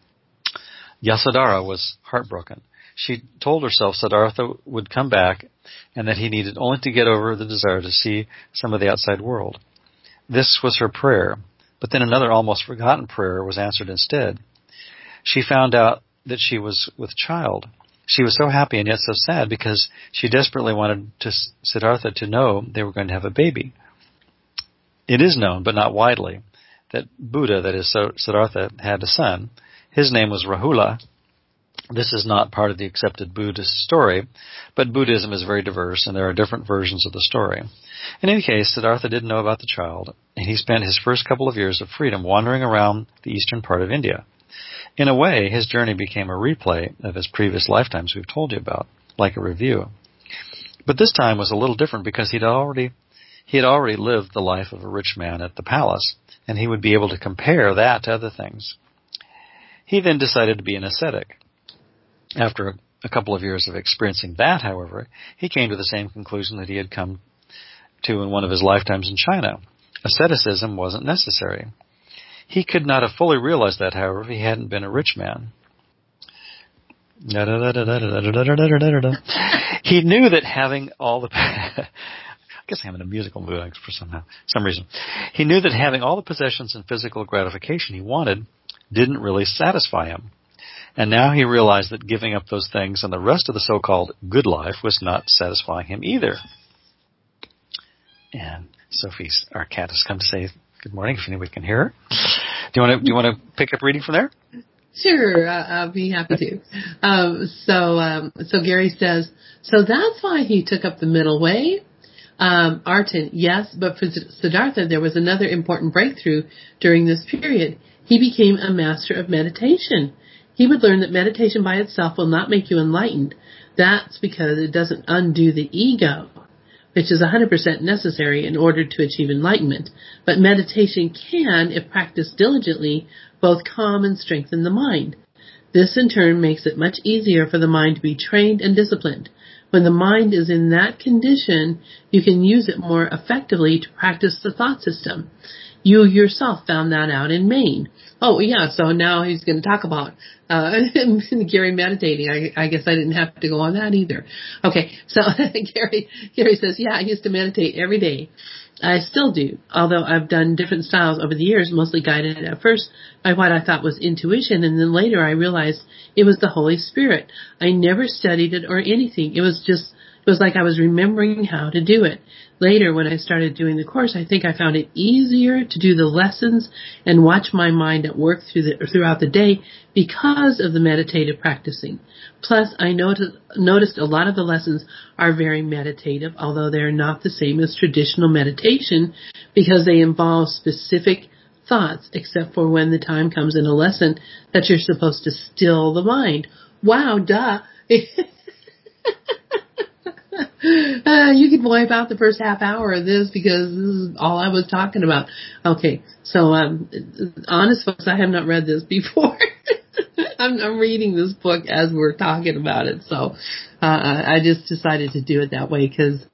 Yasodhara was heartbroken. She told herself Siddhartha would come back and that he needed only to get over the desire to see some of the outside world. This was her prayer, but then another almost forgotten prayer was answered instead. She found out that she was with child. She was so happy and yet so sad because she desperately wanted to, Siddhartha to know they were going to have a baby. It is known, but not widely, that Buddha, that is Siddhartha, had a son. His name was Rahula. This is not part of the accepted Buddhist story, but Buddhism is very diverse and there are different versions of the story. In any case, Siddhartha didn't know about the child, and he spent his first couple of years of freedom wandering around the eastern part of India. In a way, his journey became a replay of his previous lifetimes we've told you about, like a review. But this time was a little different because he'd already he had already lived the life of a rich man at the palace, and he would be able to compare that to other things. He then decided to be an ascetic. After a, a couple of years of experiencing that, however, he came to the same conclusion that he had come to in one of his lifetimes in China. Asceticism wasn't necessary. He could not have fully realized that, however, if he hadn't been a rich man. He knew that having all the... I guess I'm in a musical mood for somehow, some reason. He knew that having all the possessions and physical gratification he wanted didn't really satisfy him. And now he realized that giving up those things and the rest of the so-called good life was not satisfying him either. And Sophie, our cat, has come to say good morning, if anybody can hear her. Do you want to, do you want to pick up reading from there? Sure, uh, I'll be happy to. Um, so, um, so Gary says, so that's why he took up the middle way? Um, Artin, yes, but for Siddhartha, there was another important breakthrough during this period. He became a master of meditation. He would learn that meditation by itself will not make you enlightened. That's because it doesn't undo the ego, which is one hundred percent necessary in order to achieve enlightenment. But meditation can, if practiced diligently, both calm and strengthen the mind. This in turn makes it much easier for the mind to be trained and disciplined. When the mind is in that condition, you can use it more effectively to practice the thought system. You yourself found that out in Maine. Oh, yeah, so now he's going to talk about uh, Gary meditating. I, I guess I didn't have to go on that either. Okay, so Gary, Gary says, yeah, I used to meditate every day. I still do, although I've done different styles over the years, mostly guided at first by what I thought was intuition, and then later I realized it was the Holy Spirit. I never studied it or anything. It was just, it was like I was remembering how to do it. Later, when I started doing the course, I think I found it easier to do the lessons and watch my mind at work through the, throughout the day because of the meditative practicing. Plus, I noticed, noticed a lot of the lessons are very meditative, although they're not the same as traditional meditation because they involve specific thoughts, except for when the time comes in a lesson that you're supposed to still the mind. Wow, duh. Uh, you could wipe out the first half hour of this because this is all I was talking about. Okay, so um, honest folks, I have not read this before. I'm, I'm reading this book as we're talking about it, so uh, I just decided to do it that way because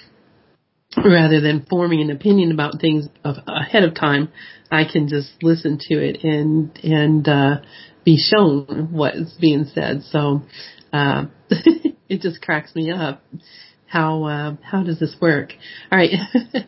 rather than forming an opinion about things of, ahead of time, I can just listen to it and and uh, be shown what's being said. So uh, it just cracks me up. How uh, how does this work? All right.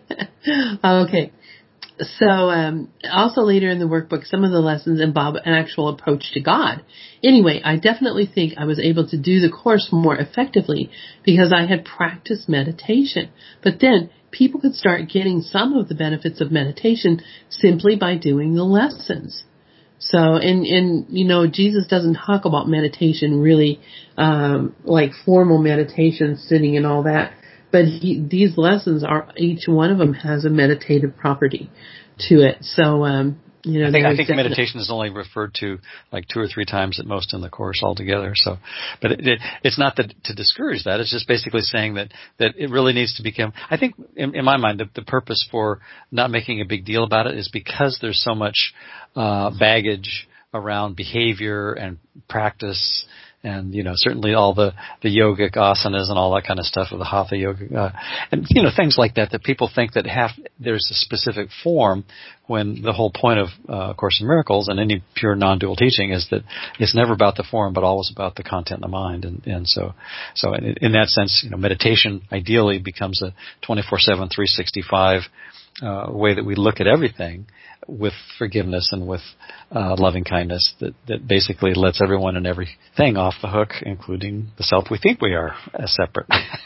Okay. So um, also later in the workbook, some of the lessons involve an actual approach to God. Anyway, I definitely think I was able to do the course more effectively because I had practiced meditation. But then people could start getting some of the benefits of meditation simply by doing the lessons. So, and, and, you know, Jesus doesn't talk about meditation really, um, like formal meditation, sitting and all that. But he, these lessons are, each one of them has a meditative property to it. So, um, you know, I think, I think meditation is only referred to like two or three times at most in the course altogether. So, but it, it, it's not that to discourage that. It's just basically saying that, that it really needs to become, I think in, in my mind, the, the purpose for not making a big deal about it is because there's so much, uh, baggage around behavior and practice. And, you know, certainly all the, the yogic asanas and all that kind of stuff, or the hatha yoga, uh, and, you know, things like that, that people think that have, there's a specific form when the whole point of, uh, Course in Miracles and any pure non-dual teaching is that it's never about the form, but always about the content in the mind. And, and so, so in, in that sense, you know, meditation ideally becomes a twenty-four seven, three sixty-five, uh, way that we look at everything with forgiveness and with uh, loving kindness that, that basically lets everyone and everything off the hook, including the self we think we are as separate,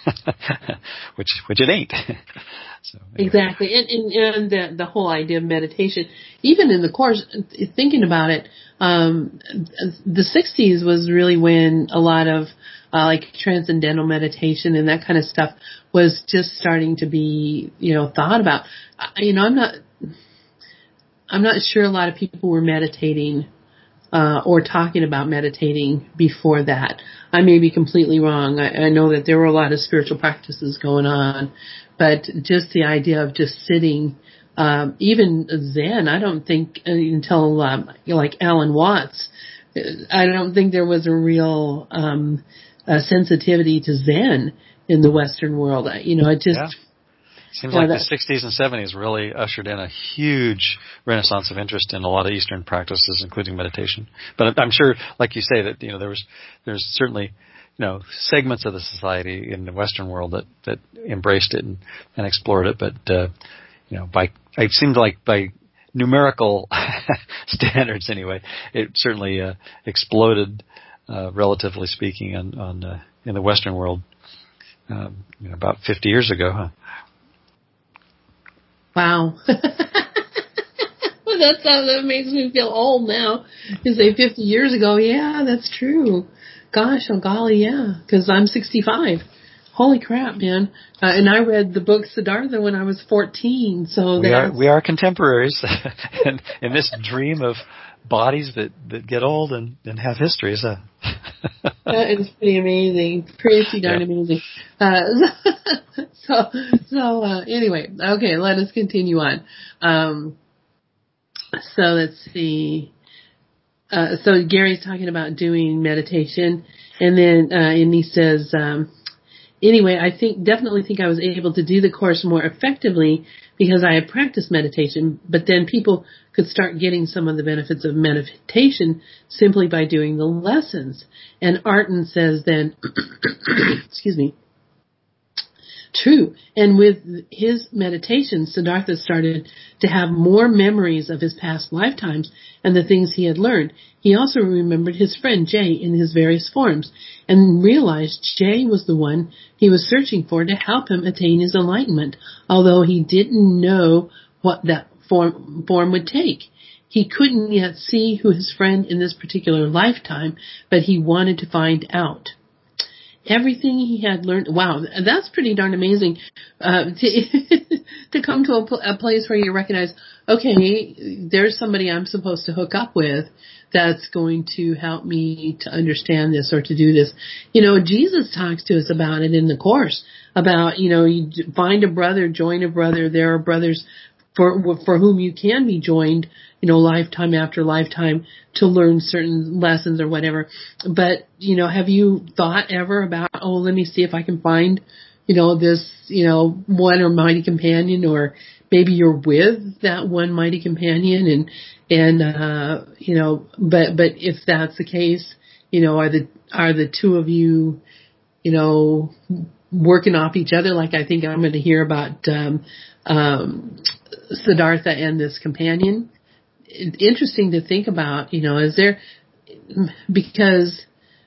which which it ain't. So, anyway. Exactly, and, and, and the, the whole idea of meditation, even in the course, thinking about it, um, the sixties was really when a lot of uh, like transcendental meditation and that kind of stuff was just starting to be, you know, thought about. You know, I'm not. I'm not sure a lot of people were meditating uh, or talking about meditating before that. I may be completely wrong. I, I know that there were a lot of spiritual practices going on, but just the idea of just sitting, um, even Zen, I don't think until um, you know, like Alan Watts, I don't think there was a real um, a sensitivity to Zen in the Western world. You know, it just... Yeah. Seems yeah, like the sixties and seventies really ushered in a huge renaissance of interest in a lot of Eastern practices, including meditation. But I'm sure, like you say, that, you know, there was, there's certainly, you know, segments of the society in the Western world that, that embraced it and, and explored it. But, uh, you know, by, it seemed like by numerical standards anyway, it certainly, uh, exploded, uh, relatively speaking on, on, uh, in the Western world, um, you know, about fifty years ago, huh? Wow. That's how, that makes me feel old now. You say fifty years ago, yeah, that's true. Gosh, oh golly, yeah, because I'm sixty-five. Holy crap, man. Uh, and I read the book Siddhartha when I was fourteen, so we that's... are we are contemporaries in, in this dream of bodies that, that get old and, and have histories. Uh. That is pretty amazing. Pretty darn yeah. amazing. Uh, so, so uh, anyway, okay, let us continue on. Um, so let's see. Uh, so Gary's talking about doing meditation, and then uh, and he says, um, anyway, I think definitely think I was able to do the course more effectively because I had practiced meditation, but then people could start getting some of the benefits of meditation simply by doing the lessons. And Arten says then, excuse me, true. And with his meditation, Siddhartha started to have more memories of his past lifetimes and the things he had learned. He also remembered his friend Jay in his various forms and realized Jay was the one he was searching for to help him attain his enlightenment, although he didn't know what that form, form would take. He couldn't yet see who his friend in this particular lifetime, but he wanted to find out. Everything he had learned, wow, that's pretty darn amazing, uh, to, to come to a, a place where you recognize, okay, there's somebody I'm supposed to hook up with that's going to help me to understand this or to do this. You know, Jesus talks to us about it in the Course, about, you know, you find a brother, join a brother. There are brothers for, for whom you can be joined, you know, lifetime after lifetime to learn certain lessons or whatever. But, you know, have you thought ever about, oh, let me see if I can find, you know, this, you know, one or mighty companion, or maybe you're with that one mighty companion and, and, uh, you know, but, but if that's the case, you know, are the, are the two of you, you know, working off each other? Like I think I'm going to hear about, um, um, Siddhartha and this companion. Interesting to think about, you know, is there, because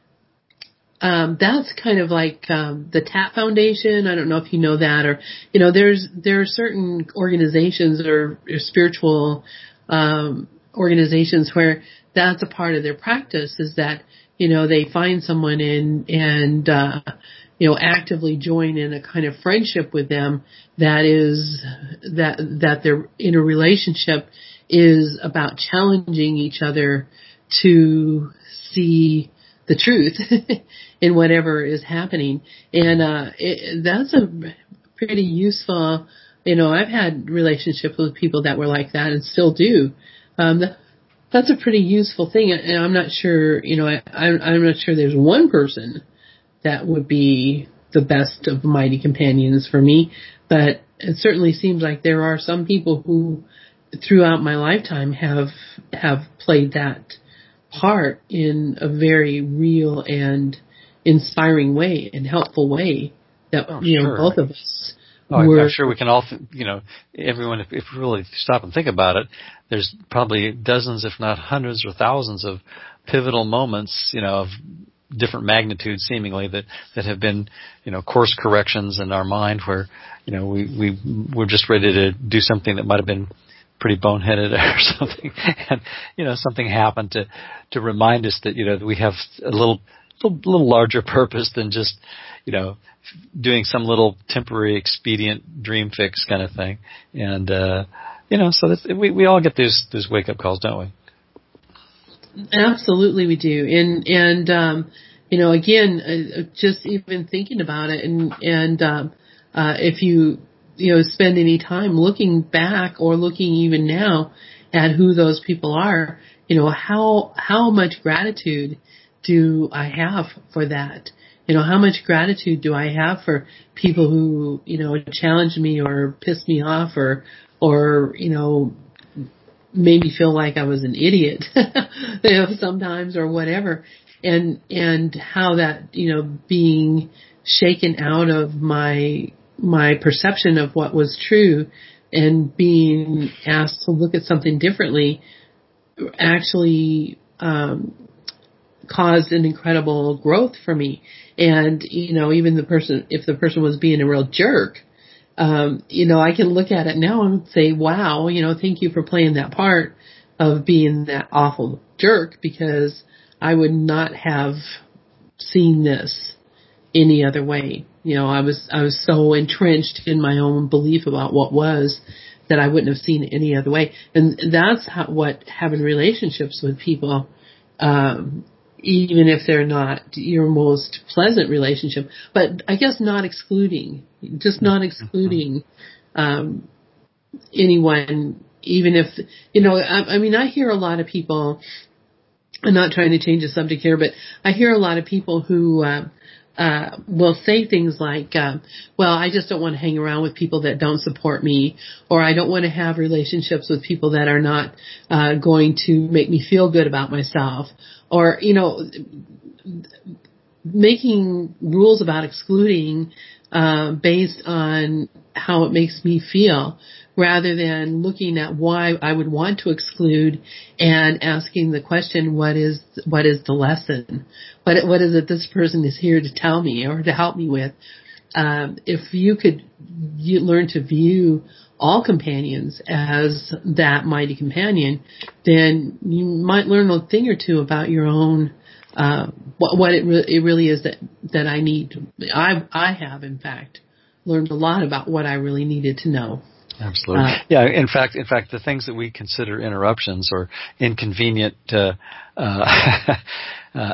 um, that's kind of like um, the TAP Foundation. I don't know if you know that, or, you know, there's there are certain organizations or, or spiritual um, organizations where that's a part of their practice, is that, you know, they find someone in and, uh, you know, actively join in a kind of friendship with them that is, that, that they're in a relationship is about challenging each other to see the truth in whatever is happening. And, uh, it, that's a pretty useful, you know, I've had relationships with people that were like that and still do. Um, that's a pretty useful thing. And I'm not sure, you know, I, I'm not sure there's one person that would be the best of mighty companions for me, but it certainly seems like there are some people who throughout my lifetime have have played that part in a very real and inspiring way and helpful way that, oh, you know, sure. both of us oh, were. I'm sure we can all, you know, everyone, if, if we really stop and think about it, there's probably dozens, if not hundreds or thousands of pivotal moments, you know, of different magnitudes seemingly that, that have been, you know, course corrections in our mind where, you know, we, we, we're just ready to do something that might have been pretty boneheaded or something. And, you know, something happened to, to remind us that, you know, that we have a little, little, little larger purpose than just, you know, doing some little temporary expedient dream fix kind of thing. And, uh, you know, so that's, we, we all get those, those wake up calls, don't we? Absolutely, we do, and and um, you know, again, uh, just even thinking about it, and and um, uh, if you you know spend any time looking back or looking even now at who those people are, you know, how how much gratitude do I have for that? You know, how much gratitude do I have for people who, you know, challenged me or pissed me off or or you know, made me feel like I was an idiot, you know, sometimes or whatever. And, and how that, you know, being shaken out of my, my perception of what was true and being asked to look at something differently actually, um, caused an incredible growth for me. And, you know, even the person, if the person was being a real jerk, Um, you know, I can look at it now and say, wow, you know, thank you for playing that part of being that awful jerk, because I would not have seen this any other way. You know, I was, I was so entrenched in my own belief about what was that I wouldn't have seen it any other way. And that's how, what having relationships with people, um, even if they're not your most pleasant relationship, but I guess not excluding, just not excluding um, anyone, even if, you know, I, I mean, I hear a lot of people, I'm not trying to change the subject here, but I hear a lot of people who, uh, uh, will say things like, uh, well, I just don't want to hang around with people that don't support me, or I don't want to have relationships with people that are not uh, going to make me feel good about myself, or, you know, making rules about excluding uh, based on how it makes me feel, rather than looking at why I would want to exclude and asking the question, what is what is the lesson? What what is it this person is here to tell me or to help me with? Um, if you could you learn to view all companions as that mighty companion, then you might learn a thing or two about your own uh, what, what it, re- it really is that that I need. I I have in fact learned a lot about what I really needed to know. Absolutely. Uh, yeah. In fact, in fact, the things that we consider interruptions or inconvenient, uh, uh, uh,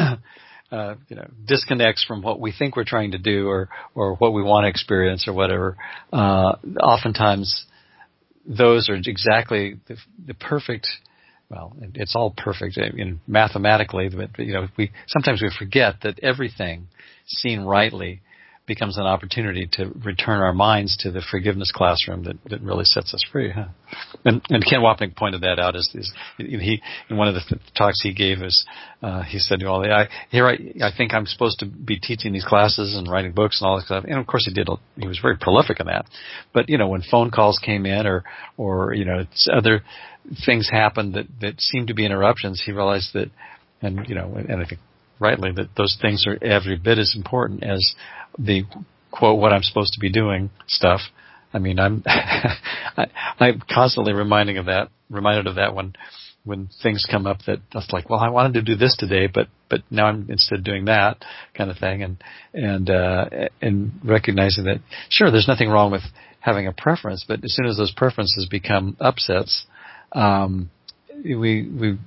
uh, you know, disconnects from what we think we're trying to do or or what we want to experience or whatever. Uh, oftentimes, those are exactly the, the perfect. Well, it's all perfect I mean, mathematically, but you know, we sometimes we forget that everything seen rightly becomes an opportunity to return our minds to the forgiveness classroom that, that really sets us free. Huh? And, and Ken Wapnick pointed that out as, as he in one of the th- talks he gave us. Uh, he said, "Well, I, here I, I think I'm supposed to be teaching these classes and writing books and all that stuff." And of course, he did. He was very prolific in that. But you know, when phone calls came in, or or you know, other things happened that that seemed to be interruptions, he realized that, and you know, and I think rightly that those things are every bit as important as the quote what I'm supposed to be doing stuff. I mean, I'm I, I'm constantly reminding of that, reminded of that when when things come up that that's like, well, I wanted to do this today, but but now I'm instead doing that kind of thing, and and uh, and recognizing that sure, there's nothing wrong with having a preference, but as soon as those preferences become upsets, um, we we.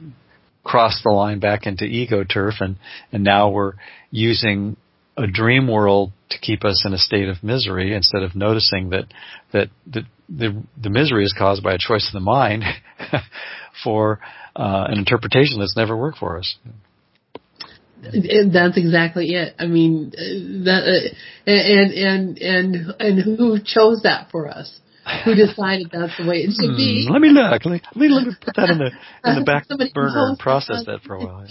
cross the line back into ego turf, and, and now we're using a dream world to keep us in a state of misery instead of noticing that that the the, the misery is caused by a choice of the mind for uh, an interpretation that's never worked for us. That's exactly it. I mean, that uh, and and and and who chose that for us? Who decided that's the way it should be? Hmm, let me look. Let me, let me let me put that in the in the back burner and process that for a while.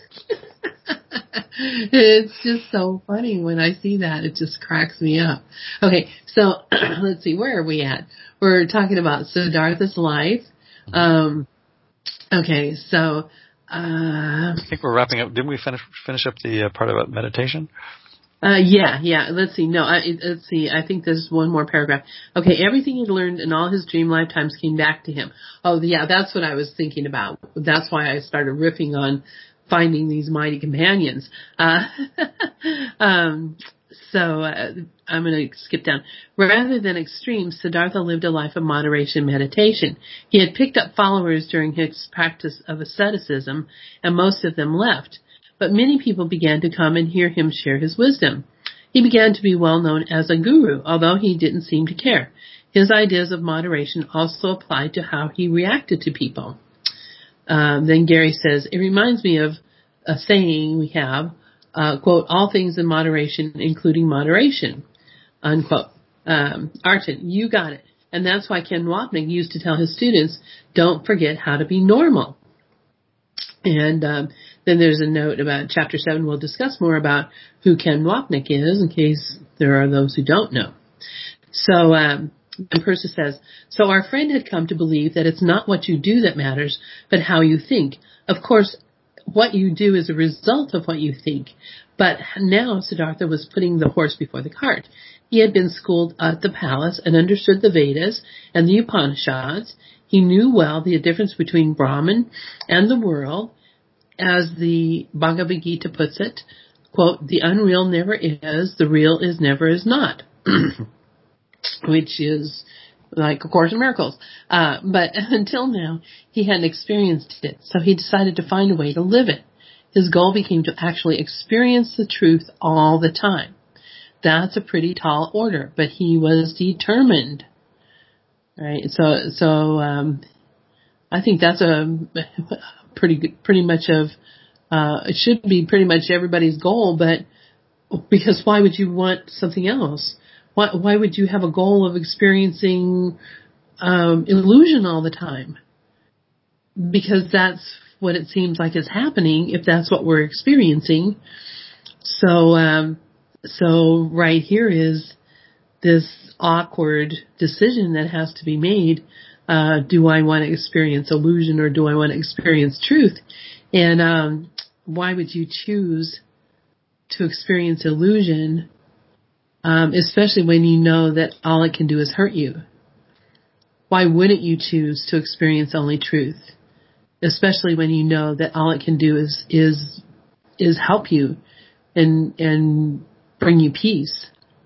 It's just so funny when I see that. It just cracks me up. Okay, so let's see. Where are we at? We're talking about Siddhartha's life. Mm-hmm. Um, okay, so. Uh, I think we're wrapping up. Didn't we finish finish up the uh, part about meditation? Uh, yeah, yeah. Let's see. No, I, let's see. I think there's one more paragraph. Okay, everything he'd learned in all his dream lifetimes came back to him. Oh, yeah, that's what I was thinking about. That's why I started riffing on finding these mighty companions. Uh, um, so uh, I'm going to skip down. Rather than extremes, Siddhartha lived a life of moderation and meditation. He had picked up followers during his practice of asceticism, and most of them left. But many people began to come and hear him share his wisdom. He began to be well known as a guru, although he didn't seem to care. His ideas of moderation also applied to how he reacted to people. Um, then Gary says, it reminds me of a saying we have, uh, quote, all things in moderation, including moderation, unquote. Um, Artin, you got it. And that's why Ken Wapnick used to tell his students, don't forget how to be normal. And um, then there's a note about Chapter seven. We'll discuss more about who Ken Wapnick is in case there are those who don't know. So, um, and Persis says, so our friend had come to believe that it's not what you do that matters, but how you think. Of course, what you do is a result of what you think. But now Siddhartha was putting the horse before the cart. He had been schooled at the palace and understood the Vedas and the Upanishads. He knew well the difference between Brahman and the world. As the Bhagavad Gita puts it, quote, the unreal never is, the real is never is not, which is like A Course in Miracles. Uh, but until now, he hadn't experienced it, so he decided to find a way to live it. His goal became to actually experience the truth all the time. That's a pretty tall order, but he was determined. Right? So, so, um, I think that's a pretty good, pretty much of, uh, it should be pretty much everybody's goal, but because why would you want something else? Why, why would you have a goal of experiencing um, illusion all the time? Because that's what it seems like is happening if that's what we're experiencing. So, um, so right here is this awkward decision that has to be made. Uh, do I want to experience illusion or do I want to experience truth? And um, why would you choose to experience illusion, um, especially when you know that all it can do is hurt you? Why wouldn't you choose to experience only truth, especially when you know that all it can do is is is help you and and bring you peace?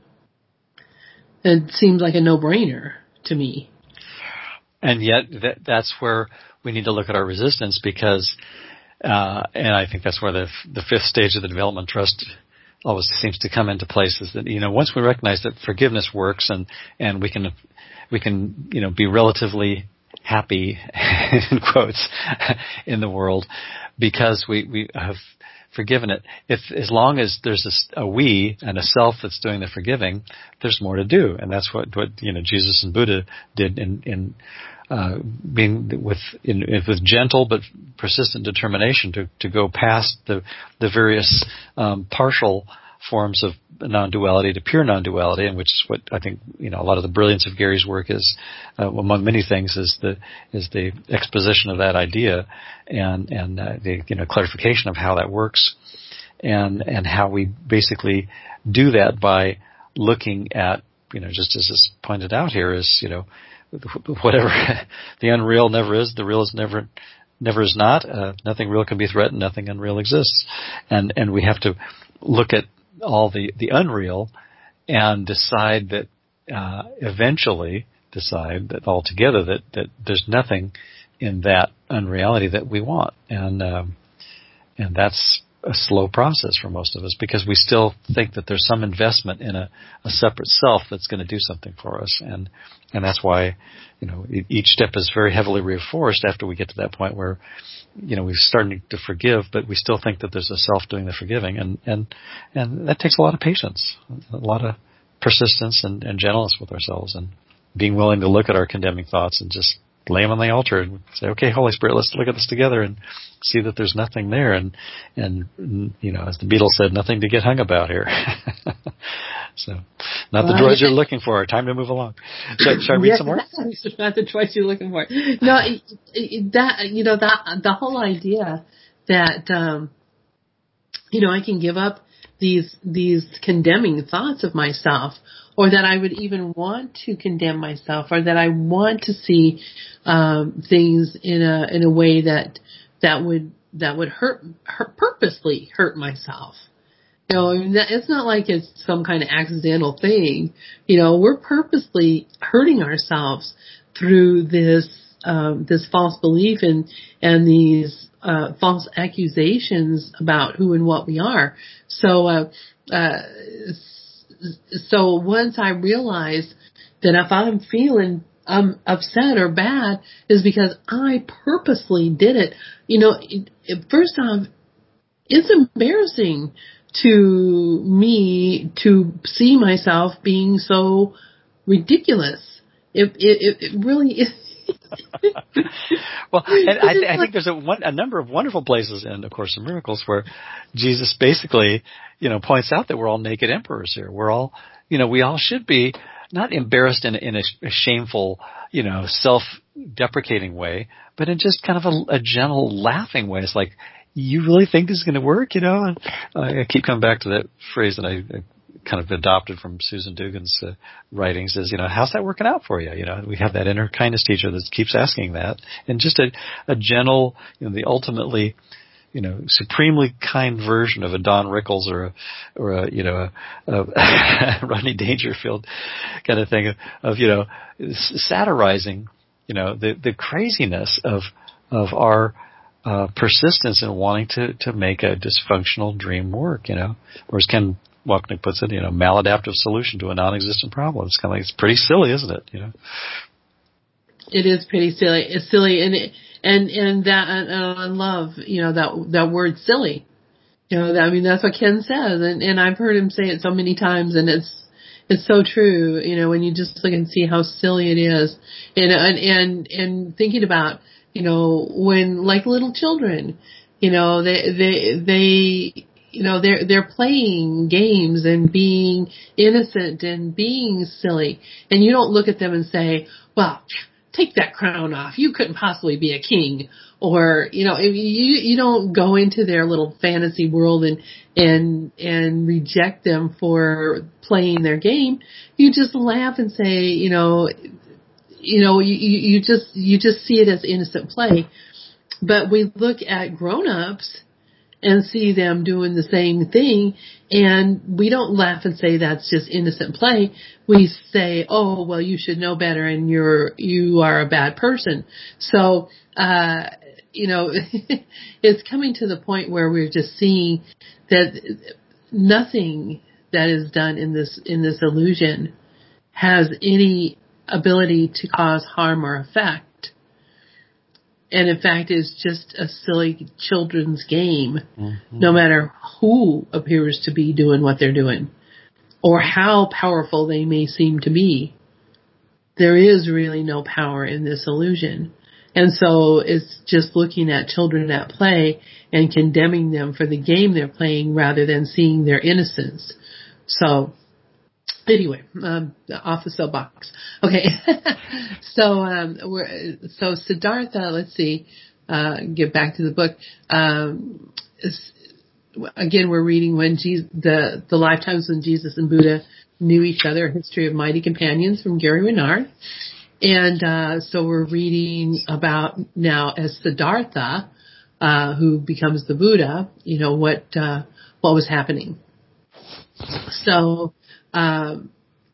It seems like a no-brainer to me. And yet, that, that's where we need to look at our resistance, because, uh, and I think that's where the the fifth stage of the development trust always seems to come into place. Is that, you know, once we recognize that forgiveness works, and and we can we can you know be relatively happy in quotes in the world because we we have forgiven it. If as long as there's a, a we and a self that's doing the forgiving, there's more to do, and that's what what you know Jesus and Buddha did in in uh, being with in, with gentle but persistent determination to to go past the the various um, partial forms of non-duality to pure non-duality, and which is what I think you know a lot of the brilliance of Gary's work is, uh, among many things, is the is the exposition of that idea and and uh, the you know clarification of how that works, and and how we basically do that by looking at you know just as is pointed out here is you know whatever the unreal never is, the real is never never is not. Uh, nothing real can be threatened. Nothing unreal exists, and and we have to look at all the, the unreal and decide that, uh, eventually decide that altogether that, that there's nothing in that unreality that we want. And, um, and that's a slow process for most of us because we still think that there's some investment in a, a separate self that's going to do something for us. And, and that's why, you know, each step is very heavily reinforced after we get to that point where, you know, we're starting to forgive, but we still think that there's a self doing the forgiving, and and and that takes a lot of patience, a lot of persistence and, and gentleness with ourselves, and being willing to look at our condemning thoughts and just lay them on the altar and say, okay, Holy Spirit, let's look at this together and see that there's nothing there, and and you know, as the Beatles said, nothing to get hung about here. So, not the droids you're looking for. Time to move along. Should, should I read yeah, some more? Not the droids you're looking for. No, that you know that the whole idea that um, you know I can give up these these condemning thoughts of myself, or that I would even want to condemn myself, or that I want to see um, things in a in a way that that would that would hurt, hurt purposely hurt myself. You know, it's not like it's some kind of accidental thing. You know, we're purposely hurting ourselves through this um, this false belief and and these uh, false accusations about who and what we are. So, uh, uh, so once I realize that if I'm feeling um, upset or bad, is because I purposely did it. You know, it, it, first off, it's embarrassing to me to see myself being so ridiculous. It it, it really is. Well, and I, I think there's a, one, a number of wonderful places in A Course in Miracles where Jesus basically, you know, points out that we're all naked emperors here. We're all, you know, we all should be not embarrassed in, in a, a shameful, you know, self-deprecating way, but in just kind of a, a gentle, laughing way. It's like, you really think this is going to work, you know? And I keep coming back to that phrase that I, I kind of adopted from Susan Dugan's uh, writings is, you know, how's that working out for you? You know, we have that inner kindness teacher that keeps asking that. And just a, a gentle, you know, the ultimately, you know, supremely kind version of a Don Rickles or a, or a, you know, a, a Rodney Dangerfield kind of thing of, of, you know, satirizing, you know, the, the craziness of, of our, Uh, persistence in wanting to, to make a dysfunctional dream work, you know. Or as Ken Wapnick puts it, you know, maladaptive solution to a non-existent problem. It's kind of like, it's pretty silly, isn't it? You know. It is pretty silly. It's silly, and it, and and that and I love, you know, that that word silly. You know, I mean, that's what Ken says, and, and I've heard him say it so many times, and it's it's so true. You know, when you just look and see how silly it is, and and and, and thinking about, you know, when like little children, you know, they they they you know they're they're playing games and being innocent and being silly, and you don't look at them and say, well, take that crown off. You couldn't possibly be a king. Or, you know, if you, you don't go into their little fantasy world and, and, and reject them for playing their game. You just laugh and say, you know, you know, you, you just, you just see it as innocent play. But we look at grown-ups and see them doing the same thing, and we don't laugh and say that's just innocent play. We say, oh, well, you should know better, and you're you are a bad person. So, uh, you know, it's coming to the point where we're just seeing that nothing that is done in this in this illusion has any ability to cause harm or effect. And in fact, it's just a silly children's game, mm-hmm. no matter who appears to be doing what they're doing or how powerful they may seem to be. There is really no power in this illusion. And so it's just looking at children at play and condemning them for the game they're playing rather than seeing their innocence. So anyway, um, off the soapbox. Okay. so, um, we're, so Siddhartha, let's see, uh, get back to the book. Um, again, we're reading when Jesus, the, the lifetimes when Jesus and Buddha knew each other, History of Mighty Companions from Gary Renard. And, uh, so we're reading about now as Siddhartha, uh, who becomes the Buddha, you know, what, uh, what was happening. So, Um,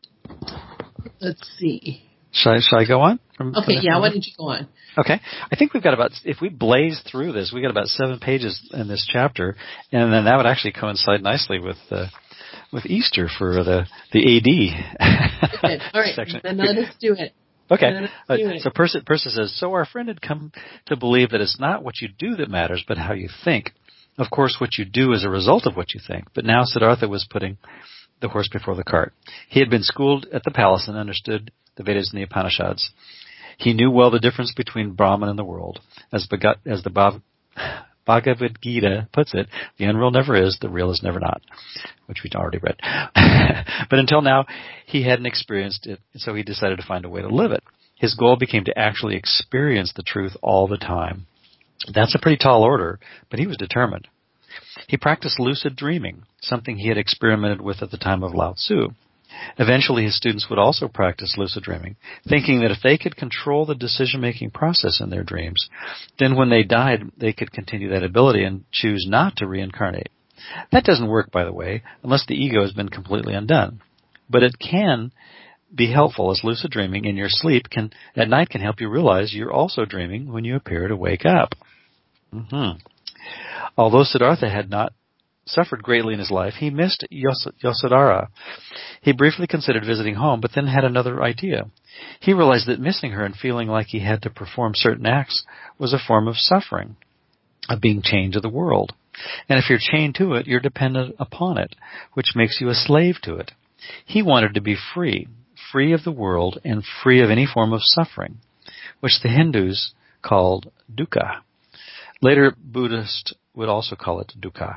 let's see. Shall I, shall I go on? From, okay, from yeah, why don't you go on? Okay. I think we've got about, if we blaze through this, we've got about seven pages in this chapter, and then that would actually coincide nicely with uh, with Easter for the, the A D Good. All right, section. Then let us do it. Okay. Uh, so Persa, Persa says, so our friend had come to believe that it's not what you do that matters, but how you think. Of course, what you do is a result of what you think. But now Siddhartha was putting the horse before the cart. He had been schooled at the palace and understood the Vedas and the Upanishads. He knew well the difference between Brahman and the world. As, Bhagat, as the Bhav, Bhagavad Gita puts it, the unreal never is, the real is never not, which we'd already read. But until now, he hadn't experienced it, so he decided to find a way to live it. His goal became to actually experience the truth all the time. That's a pretty tall order, but he was determined. He practiced lucid dreaming, something he had experimented with at the time of Lao Tzu. Eventually, his students would also practice lucid dreaming, thinking that if they could control the decision-making process in their dreams, then when they died, they could continue that ability and choose not to reincarnate. That doesn't work, by the way, unless the ego has been completely undone. But it can be helpful, as lucid dreaming in your sleep can at night can help you realize you're also dreaming when you appear to wake up. Mm-hmm. Although Siddhartha had not suffered greatly in his life, he missed Yos- Yasodhara. He briefly considered visiting home, but then had another idea. He realized that missing her and feeling like he had to perform certain acts was a form of suffering, of being chained to the world. And if you're chained to it, you're dependent upon it, which makes you a slave to it. He wanted to be free, free of the world and free of any form of suffering, which the Hindus called dukkha. Later, Buddhists would also call it dukkha.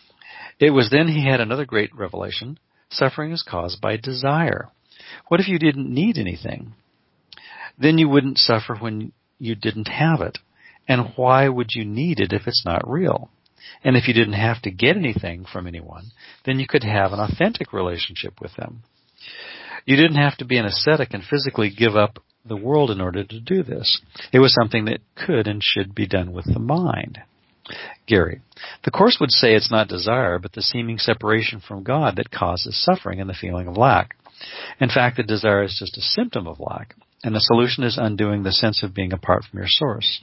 It was then he had another great revelation. Suffering is caused by desire. What if you didn't need anything? Then you wouldn't suffer when you didn't have it. And why would you need it if it's not real? And if you didn't have to get anything from anyone, then you could have an authentic relationship with them. You didn't have to be an ascetic and physically give up the world in order to do this. It was something that could and should be done with the mind. Gary, the Course would say it's not desire, but the seeming separation from God that causes suffering and the feeling of lack. In fact, the desire is just a symptom of lack, and the solution is undoing the sense of being apart from your source.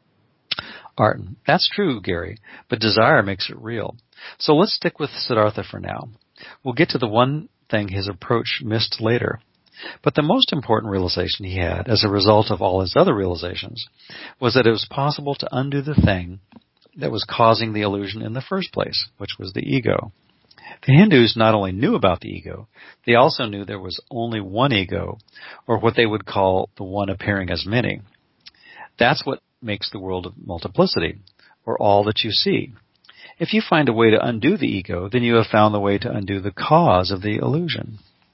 Artin, that's true, Gary, but desire makes it real. So let's stick with Siddhartha for now. We'll get to the one thing his approach missed later. But the most important realization he had, as a result of all his other realizations, was that it was possible to undo the thing that was causing the illusion in the first place, which was the ego. The Hindus not only knew about the ego, they also knew there was only one ego, or what they would call the one appearing as many. That's what makes the world of multiplicity, or all that you see. If you find a way to undo the ego, then you have found the way to undo the cause of the illusion.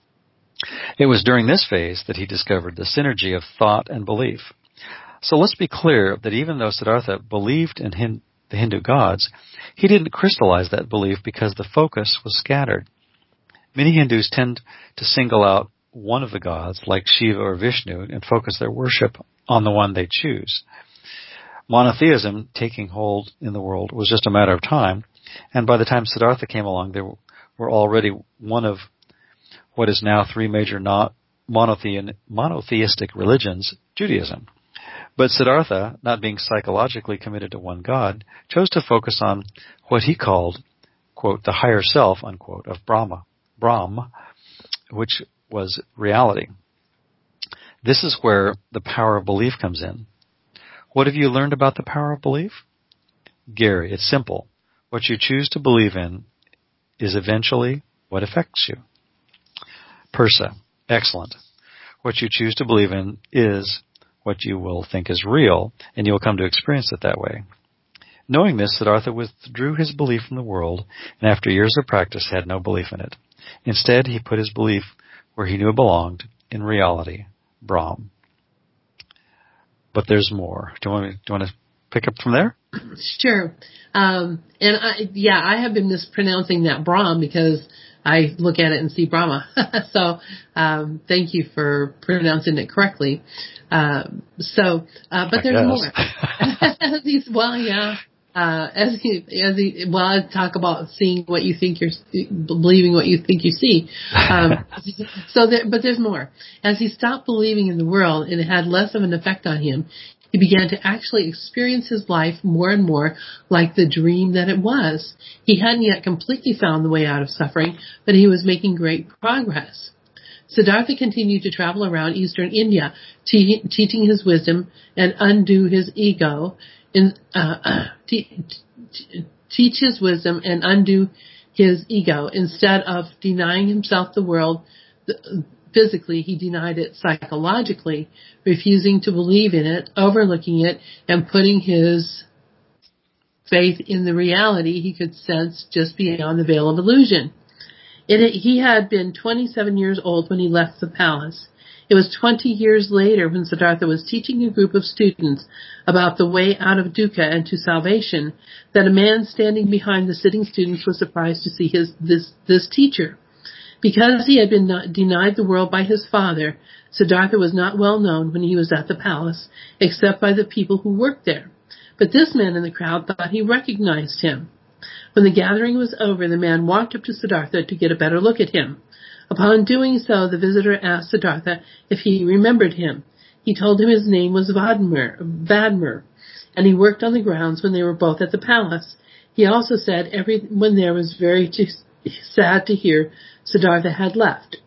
It was during this phase that he discovered the synergy of thought and belief. So let's be clear that even though Siddhartha believed in Hin- the Hindu gods, he didn't crystallize that belief because the focus was scattered. Many Hindus tend to single out one of the gods, like Shiva or Vishnu, and focus their worship on the one they choose. Monotheism taking hold in the world was just a matter of time, and by the time Siddhartha came along, there were already one of what is now three major not monothe- monotheistic religions, Judaism. But Siddhartha, not being psychologically committed to one God, chose to focus on what he called, quote, the higher self, unquote, of Brahma, Brahm, which was reality. This is where the power of belief comes in. What have you learned about the power of belief? Gary, it's simple. What you choose to believe in is eventually what affects you. Persa, excellent. What you choose to believe in is what you will think is real, and you'll come to experience it that way. Knowing this, Siddhartha withdrew his belief from the world, and after years of practice had no belief in it. Instead, he put his belief where he knew it belonged, in reality, Brahm. But there's more. Do you want, me, do you want to pick up from there? Sure. Um, and I, yeah, I have been mispronouncing that Brahm because I look at it and see Brahma. so um, thank you for pronouncing it correctly. Uh, so, uh, but I there's guess. more. These, well, yeah. Uh, as he, as he, well, I talk about seeing what you think you're, believing what you think you see. Um, so there, but there's more. As he stopped believing in the world and it had less of an effect on him, he began to actually experience his life more and more like the dream that it was. He hadn't yet completely found the way out of suffering, but he was making great progress. Siddhartha continued to travel around eastern India, te- teaching his wisdom and undo his ego, in, uh, te- te- teach his wisdom and undo his ego. Instead of denying himself the world physically, he denied it psychologically, refusing to believe in it, overlooking it, and putting his faith in the reality he could sense just beyond the veil of illusion. It, he had been twenty-seven years old when he left the palace. It was twenty years later when Siddhartha was teaching a group of students about the way out of dukkha and to salvation that a man standing behind the sitting students was surprised to see his this this teacher. Because he had been not denied the world by his father, Siddhartha was not well known when he was at the palace, except by the people who worked there. But this man in the crowd thought he recognized him. When the gathering was over, the man walked up to Siddhartha to get a better look at him. Upon doing so, the visitor asked Siddhartha if he remembered him. He told him his name was Vadmer, Vadmer, and he worked on the grounds when they were both at the palace. He also said everyone there was very too sad to hear Siddhartha had left.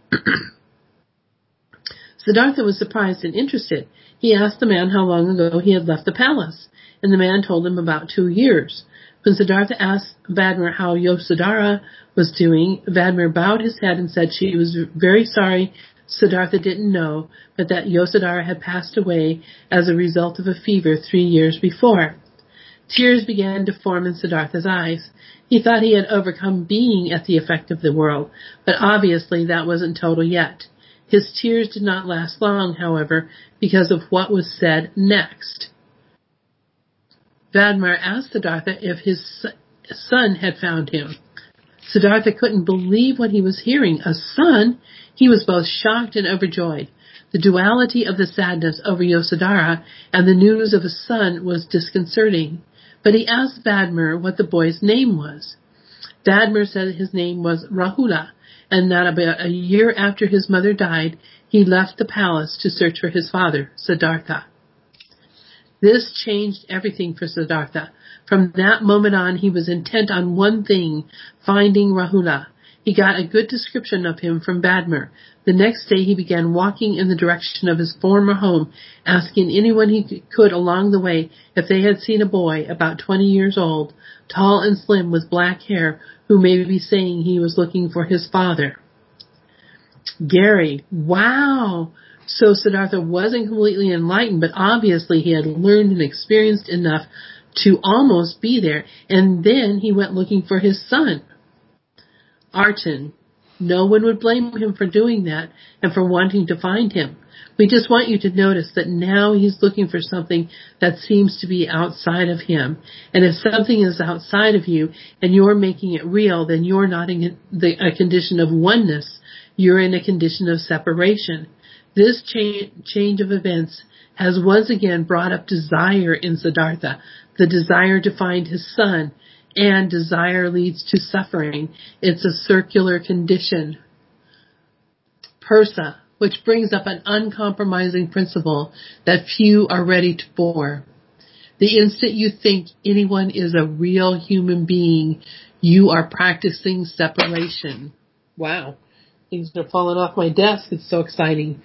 Siddhartha was surprised and interested. He asked the man how long ago he had left the palace, and the man told him about two years. When Siddhartha asked Vadmer how Yasodhara was doing, Vadmer bowed his head and said she was very sorry Siddhartha didn't know, but that Yasodhara had passed away as a result of a fever three years before. Tears began to form in Siddhartha's eyes. He thought he had overcome being at the effect of the world, but obviously that wasn't total yet. His tears did not last long, however, because of what was said next. Vadmer asked Siddhartha if his son had found him. Siddhartha couldn't believe what he was hearing. A son? He was both shocked and overjoyed. The duality of the sadness over Yasodhara and the news of a son was disconcerting. But he asked Vadmer what the boy's name was. Vadmer said his name was Rahula, and that about a year after his mother died, he left the palace to search for his father, Siddhartha. This changed everything for Siddhartha. From that moment on, he was intent on one thing, finding Rahula. He got a good description of him from Badmer. The next day he began walking in the direction of his former home, asking anyone he could along the way if they had seen a boy about twenty years old, tall and slim with black hair, who may be saying he was looking for his father. Gary, wow! So Siddhartha wasn't completely enlightened, but obviously he had learned and experienced enough to almost be there, and then he went looking for his son. Artin, no one would blame him for doing that and for wanting to find him. We just want you to notice that now he's looking for something that seems to be outside of him. And if something is outside of you and you're making it real, then you're not in a condition of oneness. You're in a condition of separation. This cha- change of events has once again brought up desire in Siddhartha, the desire to find his son, and desire leads to suffering. It's a circular condition. Persa, which brings up an uncompromising principle that few are ready to for. The instant you think anyone is a real human being, you are practicing separation. Wow. Things are falling off my desk. It's so exciting.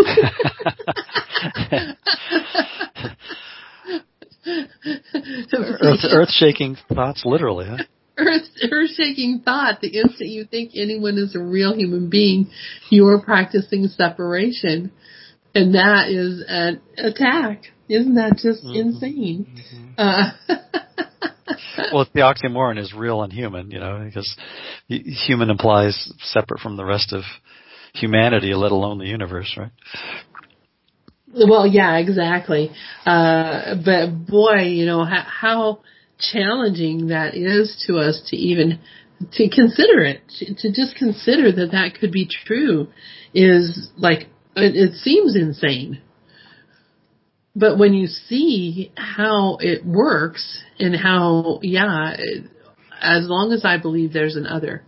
Earth, earth-shaking thoughts, literally, huh? Earth, earth-shaking thought. The instant you think anyone is a real human being, you are practicing separation. And that is an attack. Isn't that just mm-hmm. insane? Mm-hmm. Uh, well, the oxymoron is real and human, you know, because human implies separate from the rest of humanity, let alone the universe, right? Well, yeah, exactly. Uh, but boy, you know, how, how challenging that is to us to even, to consider it, to, to just consider that that could be true is like, it, it seems insane. But when you see how it works and how, yeah, it, as long as I believe there's an other,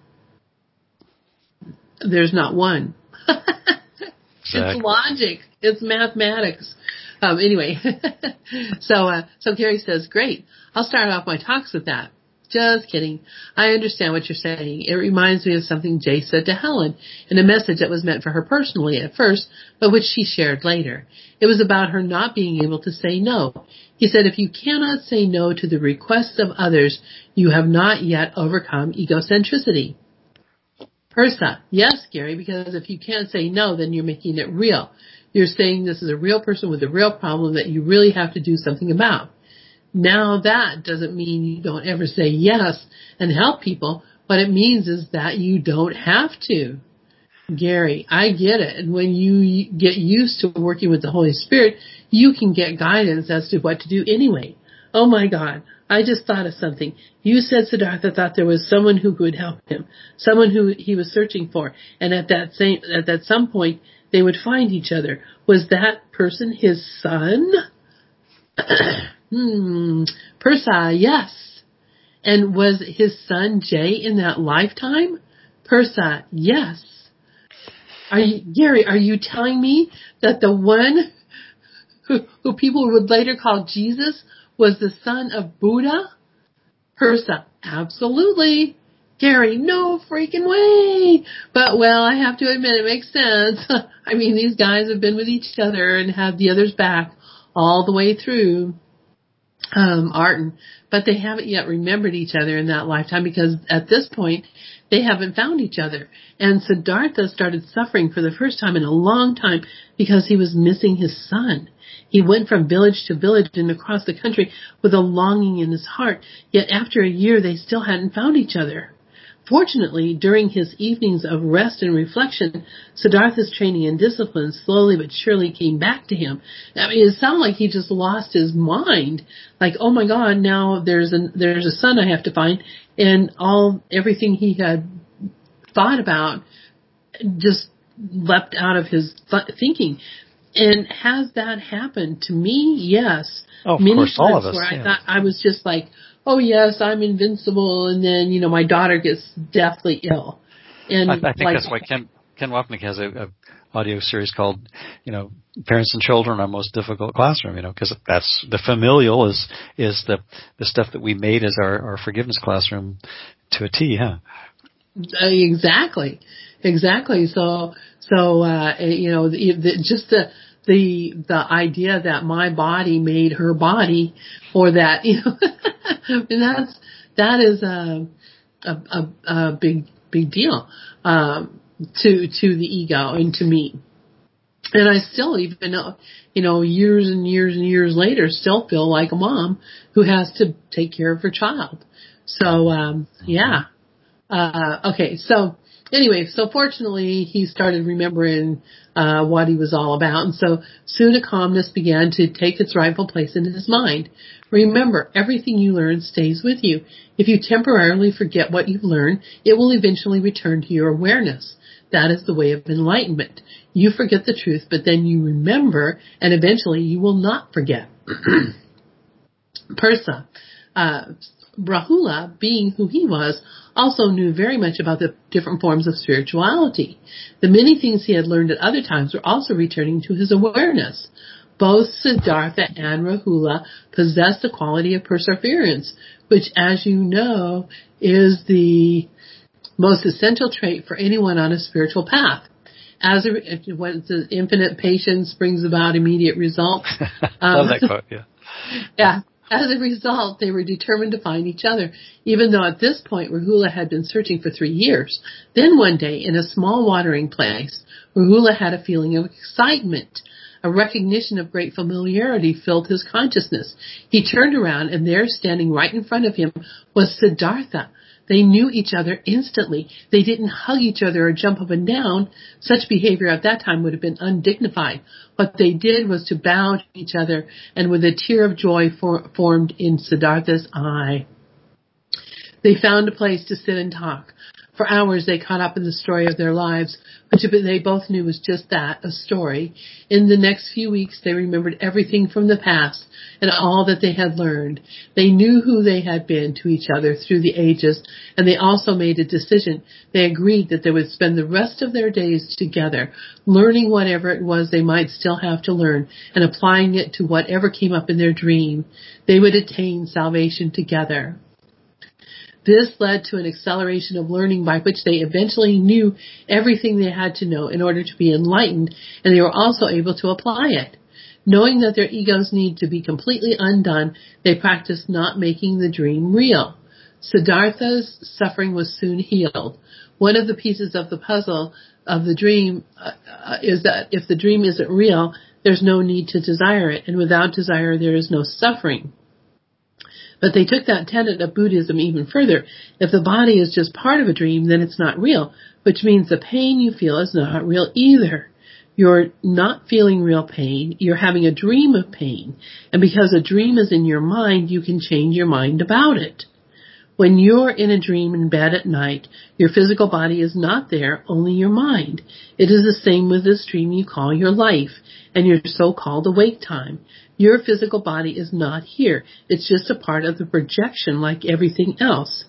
there's not one. Exactly. It's logic. It's mathematics. Um, anyway, so uh, so Gary says, great. I'll start off my talks with that. Just kidding. I understand what you're saying. It reminds me of something Jay said to Helen in a message that was meant for her personally at first, but which she shared later. It was about her not being able to say no. He said, if you cannot say no to the requests of others, you have not yet overcome egocentricity. Persa, yes, Gary, because if you can't say no, then you're making it real. You're saying this is a real person with a real problem that you really have to do something about. Now that doesn't mean you don't ever say yes and help people. What it means is that you don't have to. Gary, I get it. And when you get used to working with the Holy Spirit, you can get guidance as to what to do anyway. Oh my God, I just thought of something. You said Siddhartha thought there was someone who could help him, someone who he was searching for, and at that same, at that some point they would find each other. Was that person his son? hmm, Persa, yes. And was his son Jay in that lifetime? Persa, yes. Are you, Gary, are you telling me that the one who, who people would later call Jesus was the son of Buddha? Persa, absolutely. Gary, no freaking way. But, well, I have to admit it makes sense. I mean, these guys have been with each other and had the other's back all the way through um, Artin. But they haven't yet remembered each other in that lifetime because at this point, they haven't found each other. And Siddhartha started suffering for the first time in a long time because he was missing his son. He went from village to village and across the country with a longing in his heart, yet after a year they still hadn't found each other. Fortunately, during his evenings of rest and reflection, Siddhartha's training and discipline slowly but surely came back to him. I mean, it sounded like he just lost his mind. Like, oh my God, now there's a, there's a son I have to find, and all, everything he had thought about just leapt out of his th- thinking. And has that happened to me? Yes. Oh, of Many course, times all of us. where Yeah. I thought I was just like, oh yes, I'm invincible, and then, you know, my daughter gets deathly ill. And I, I think like, that's why Ken Ken Wapnick has a, a audio series called, you know, Parents and Children, Our Most Difficult Classroom, you know, because that's the familial is is the the stuff that we made as our, our forgiveness classroom to a T, huh? Exactly, exactly. So, so uh, you know, the, the, just the the the idea that my body made her body, or that you know, and that's that is a a, a, a big big deal um, to to the ego and to me. And I still, even you know, years and years and years later, still feel like a mom who has to take care of her child. So, um, yeah. Uh, okay, so anyway, so fortunately he started remembering uh, what he was all about, and so soon a calmness began to take its rightful place in his mind. Remember, everything you learn stays with you. If you temporarily forget what you've learned, it will eventually return to your awareness. That is the way of enlightenment. You forget the truth, but then you remember, and eventually you will not forget. Persa, uh, Rahula, being who he was, also knew very much about the different forms of spirituality. The many things he had learned at other times were also returning to his awareness. Both Siddhartha and Rahula possessed the quality of perseverance, which, as you know, is the most essential trait for anyone on a spiritual path. As a, when the infinite patience brings about immediate results. Um, Love that quote, yeah. Yeah. As a result, they were determined to find each other, even though at this point Rahula had been searching for three years. Then one day, in a small watering place, Rahula had a feeling of excitement. A recognition of great familiarity filled his consciousness. He turned around, and there, standing right in front of him, was Siddhartha. They knew each other instantly. They didn't hug each other or jump up and down. Such behavior at that time would have been undignified. What they did was to bow to each other, and with a tear of joy for, formed in Siddhartha's eye. They found a place to sit and talk. For hours they caught up in the story of their lives, which they both knew was just that, a story. In the next few weeks they remembered everything from the past and all that they had learned. They knew who they had been to each other through the ages, and they also made a decision. They agreed that they would spend the rest of their days together, learning whatever it was they might still have to learn and applying it to whatever came up in their dream. They would attain salvation together. This led to an acceleration of learning by which they eventually knew everything they had to know in order to be enlightened, and they were also able to apply it. Knowing that their egos need to be completely undone, they practiced not making the dream real. Siddhartha's suffering was soon healed. One of the pieces of the puzzle of the dream uh, is that if the dream isn't real, there's no need to desire it, and without desire there is no suffering. But they took that tenet of Buddhism even further. If the body is just part of a dream, then it's not real, which means the pain you feel is not real either. You're not feeling real pain. You're having a dream of pain. And because a dream is in your mind, you can change your mind about it. When you're in a dream in bed at night, your physical body is not there, only your mind. It is the same with this dream you call your life and your so-called awake time. Your physical body is not here. It's just a part of the projection like everything else.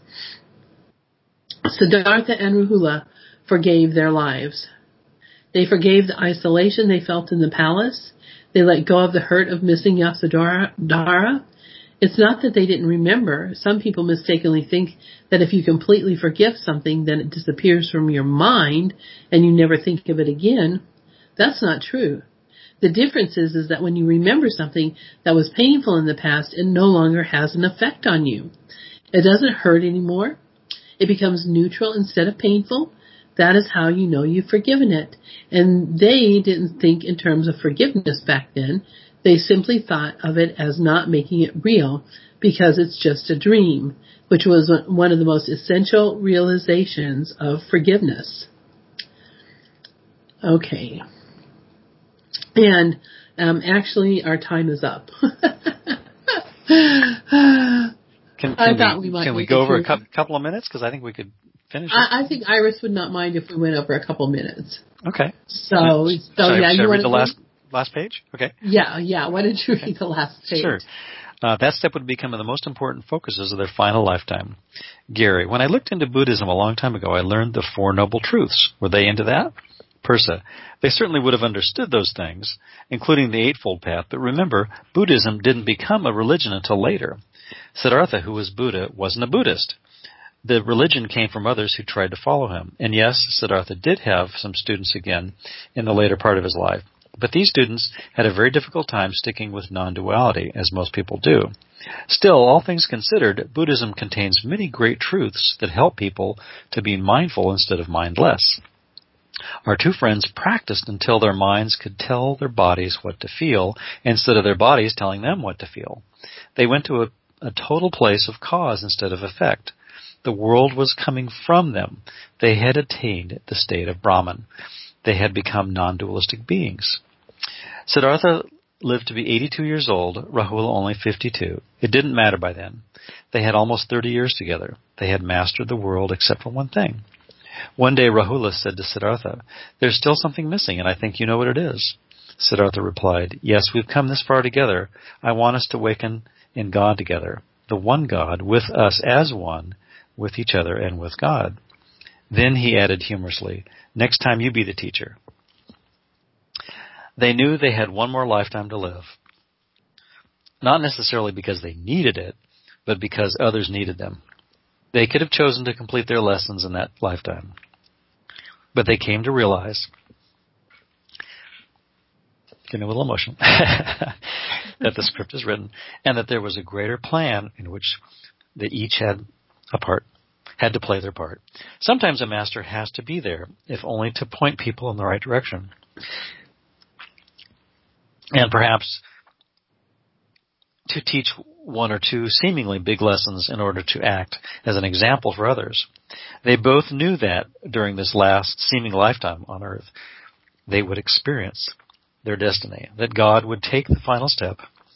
Siddhartha and Rahula forgave their lives. They forgave the isolation they felt in the palace. They let go of the hurt of missing Yasodhara. It's not that they didn't remember. Some people mistakenly think that if you completely forgive something, then it disappears from your mind and you never think of it again. That's not true. The difference is, is that when you remember something that was painful in the past, it no longer has an effect on you. It doesn't hurt anymore. It becomes neutral instead of painful. That is how you know you've forgiven it. And they didn't think in terms of forgiveness back then. They simply thought of it as not making it real because it's just a dream, which was one of the most essential realizations of forgiveness. Okay. And um, actually, our time is up. can can I we, thought we might can we go over a cu- couple of minutes? Because I think we could finish it. I, I think Iris would not mind if we went over a couple of minutes. Okay. So, yeah. so should yeah, I, should you I want read to the last last page? Okay. Yeah, yeah. Why don't you okay. read the last page? Sure. Uh, that step would become the most important focuses of their final lifetime. Gary, when I looked into Buddhism a long time ago, I learned the Four Noble Truths. Were they into that? Persa, they certainly would have understood those things, including the Eightfold Path, but remember, Buddhism didn't become a religion until later. Siddhartha, who was Buddha, wasn't a Buddhist. The religion came from others who tried to follow him. And yes, Siddhartha did have some students again in the later part of his life. But these students had a very difficult time sticking with non-duality, as most people do. Still, all things considered, Buddhism contains many great truths that help people to be mindful instead of mindless. Our two friends practiced until their minds could tell their bodies what to feel, instead of their bodies telling them what to feel. They went to a, a total place of cause instead of effect. The world was coming from them. They had attained the state of Brahman. They had become non-dualistic beings. Siddhartha lived to be eighty-two years old, Rahula only fifty-two. It didn't matter by then. They had almost thirty years together. They had mastered the world except for one thing. One day Rahula said to Siddhartha, "There's still something missing, and I think you know what it is." Siddhartha replied, "Yes, we've come this far together. I want us to awaken in God together, the one God, with us as one, with each other and with God." Then he added humorously, "Next time you be the teacher." They knew they had one more lifetime to live. Not necessarily because they needed it, but because others needed them. They could have chosen to complete their lessons in that lifetime. But they came to realize, getting a little emotional, that the script is written, and that there was a greater plan in which they each had a part, had to play their part. Sometimes a master has to be there, if only to point people in the right direction. And perhaps to teach one or two seemingly big lessons in order to act as an example for others. They both knew that during this last seeming lifetime on earth, they would experience their destiny, that God would take the final step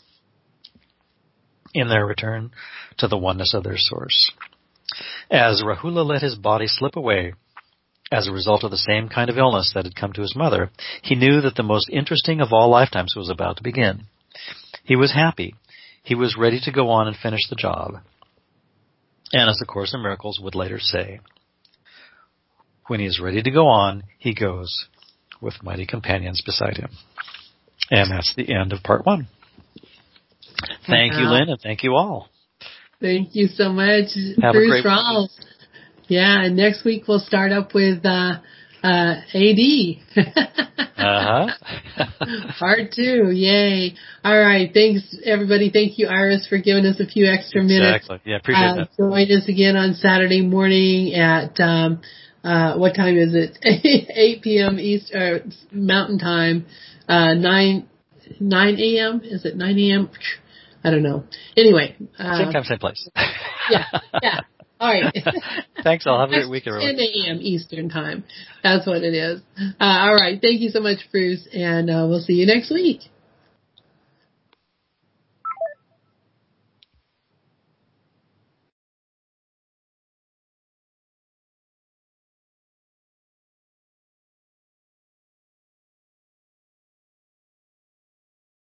in their return to the oneness of their source. As Rahula let his body slip away as a result of the same kind of illness that had come to his mother, he knew that the most interesting of all lifetimes was about to begin. He was happy. He was ready to go on and finish the job. And as the Course in Miracles would later say, when he is ready to go on, he goes with mighty companions beside him. And that's the end of part one. Thank wow. you, Lynn, and thank you all. Thank you so much, Have Bruce a great Rawls. Yeah, and next week we'll start up with uh, uh, A D. uh-huh. Part two, yay. All right, thanks, everybody. Thank you, Iris, for giving us a few extra minutes. Exactly. Yeah, appreciate uh, that. Join us again on Saturday morning at, um, uh, what time is it? eight p.m. East, uh, Mountain Time, uh, nine a.m.? Is it nine a.m.? I don't know. Anyway. Uh, same time, same place. yeah, yeah. All right. Thanks, all. Have a great week, everyone. ten a.m. Eastern Time. That's what it is. Uh, all right. Thank you so much, Bruce, and uh, we'll see you next week.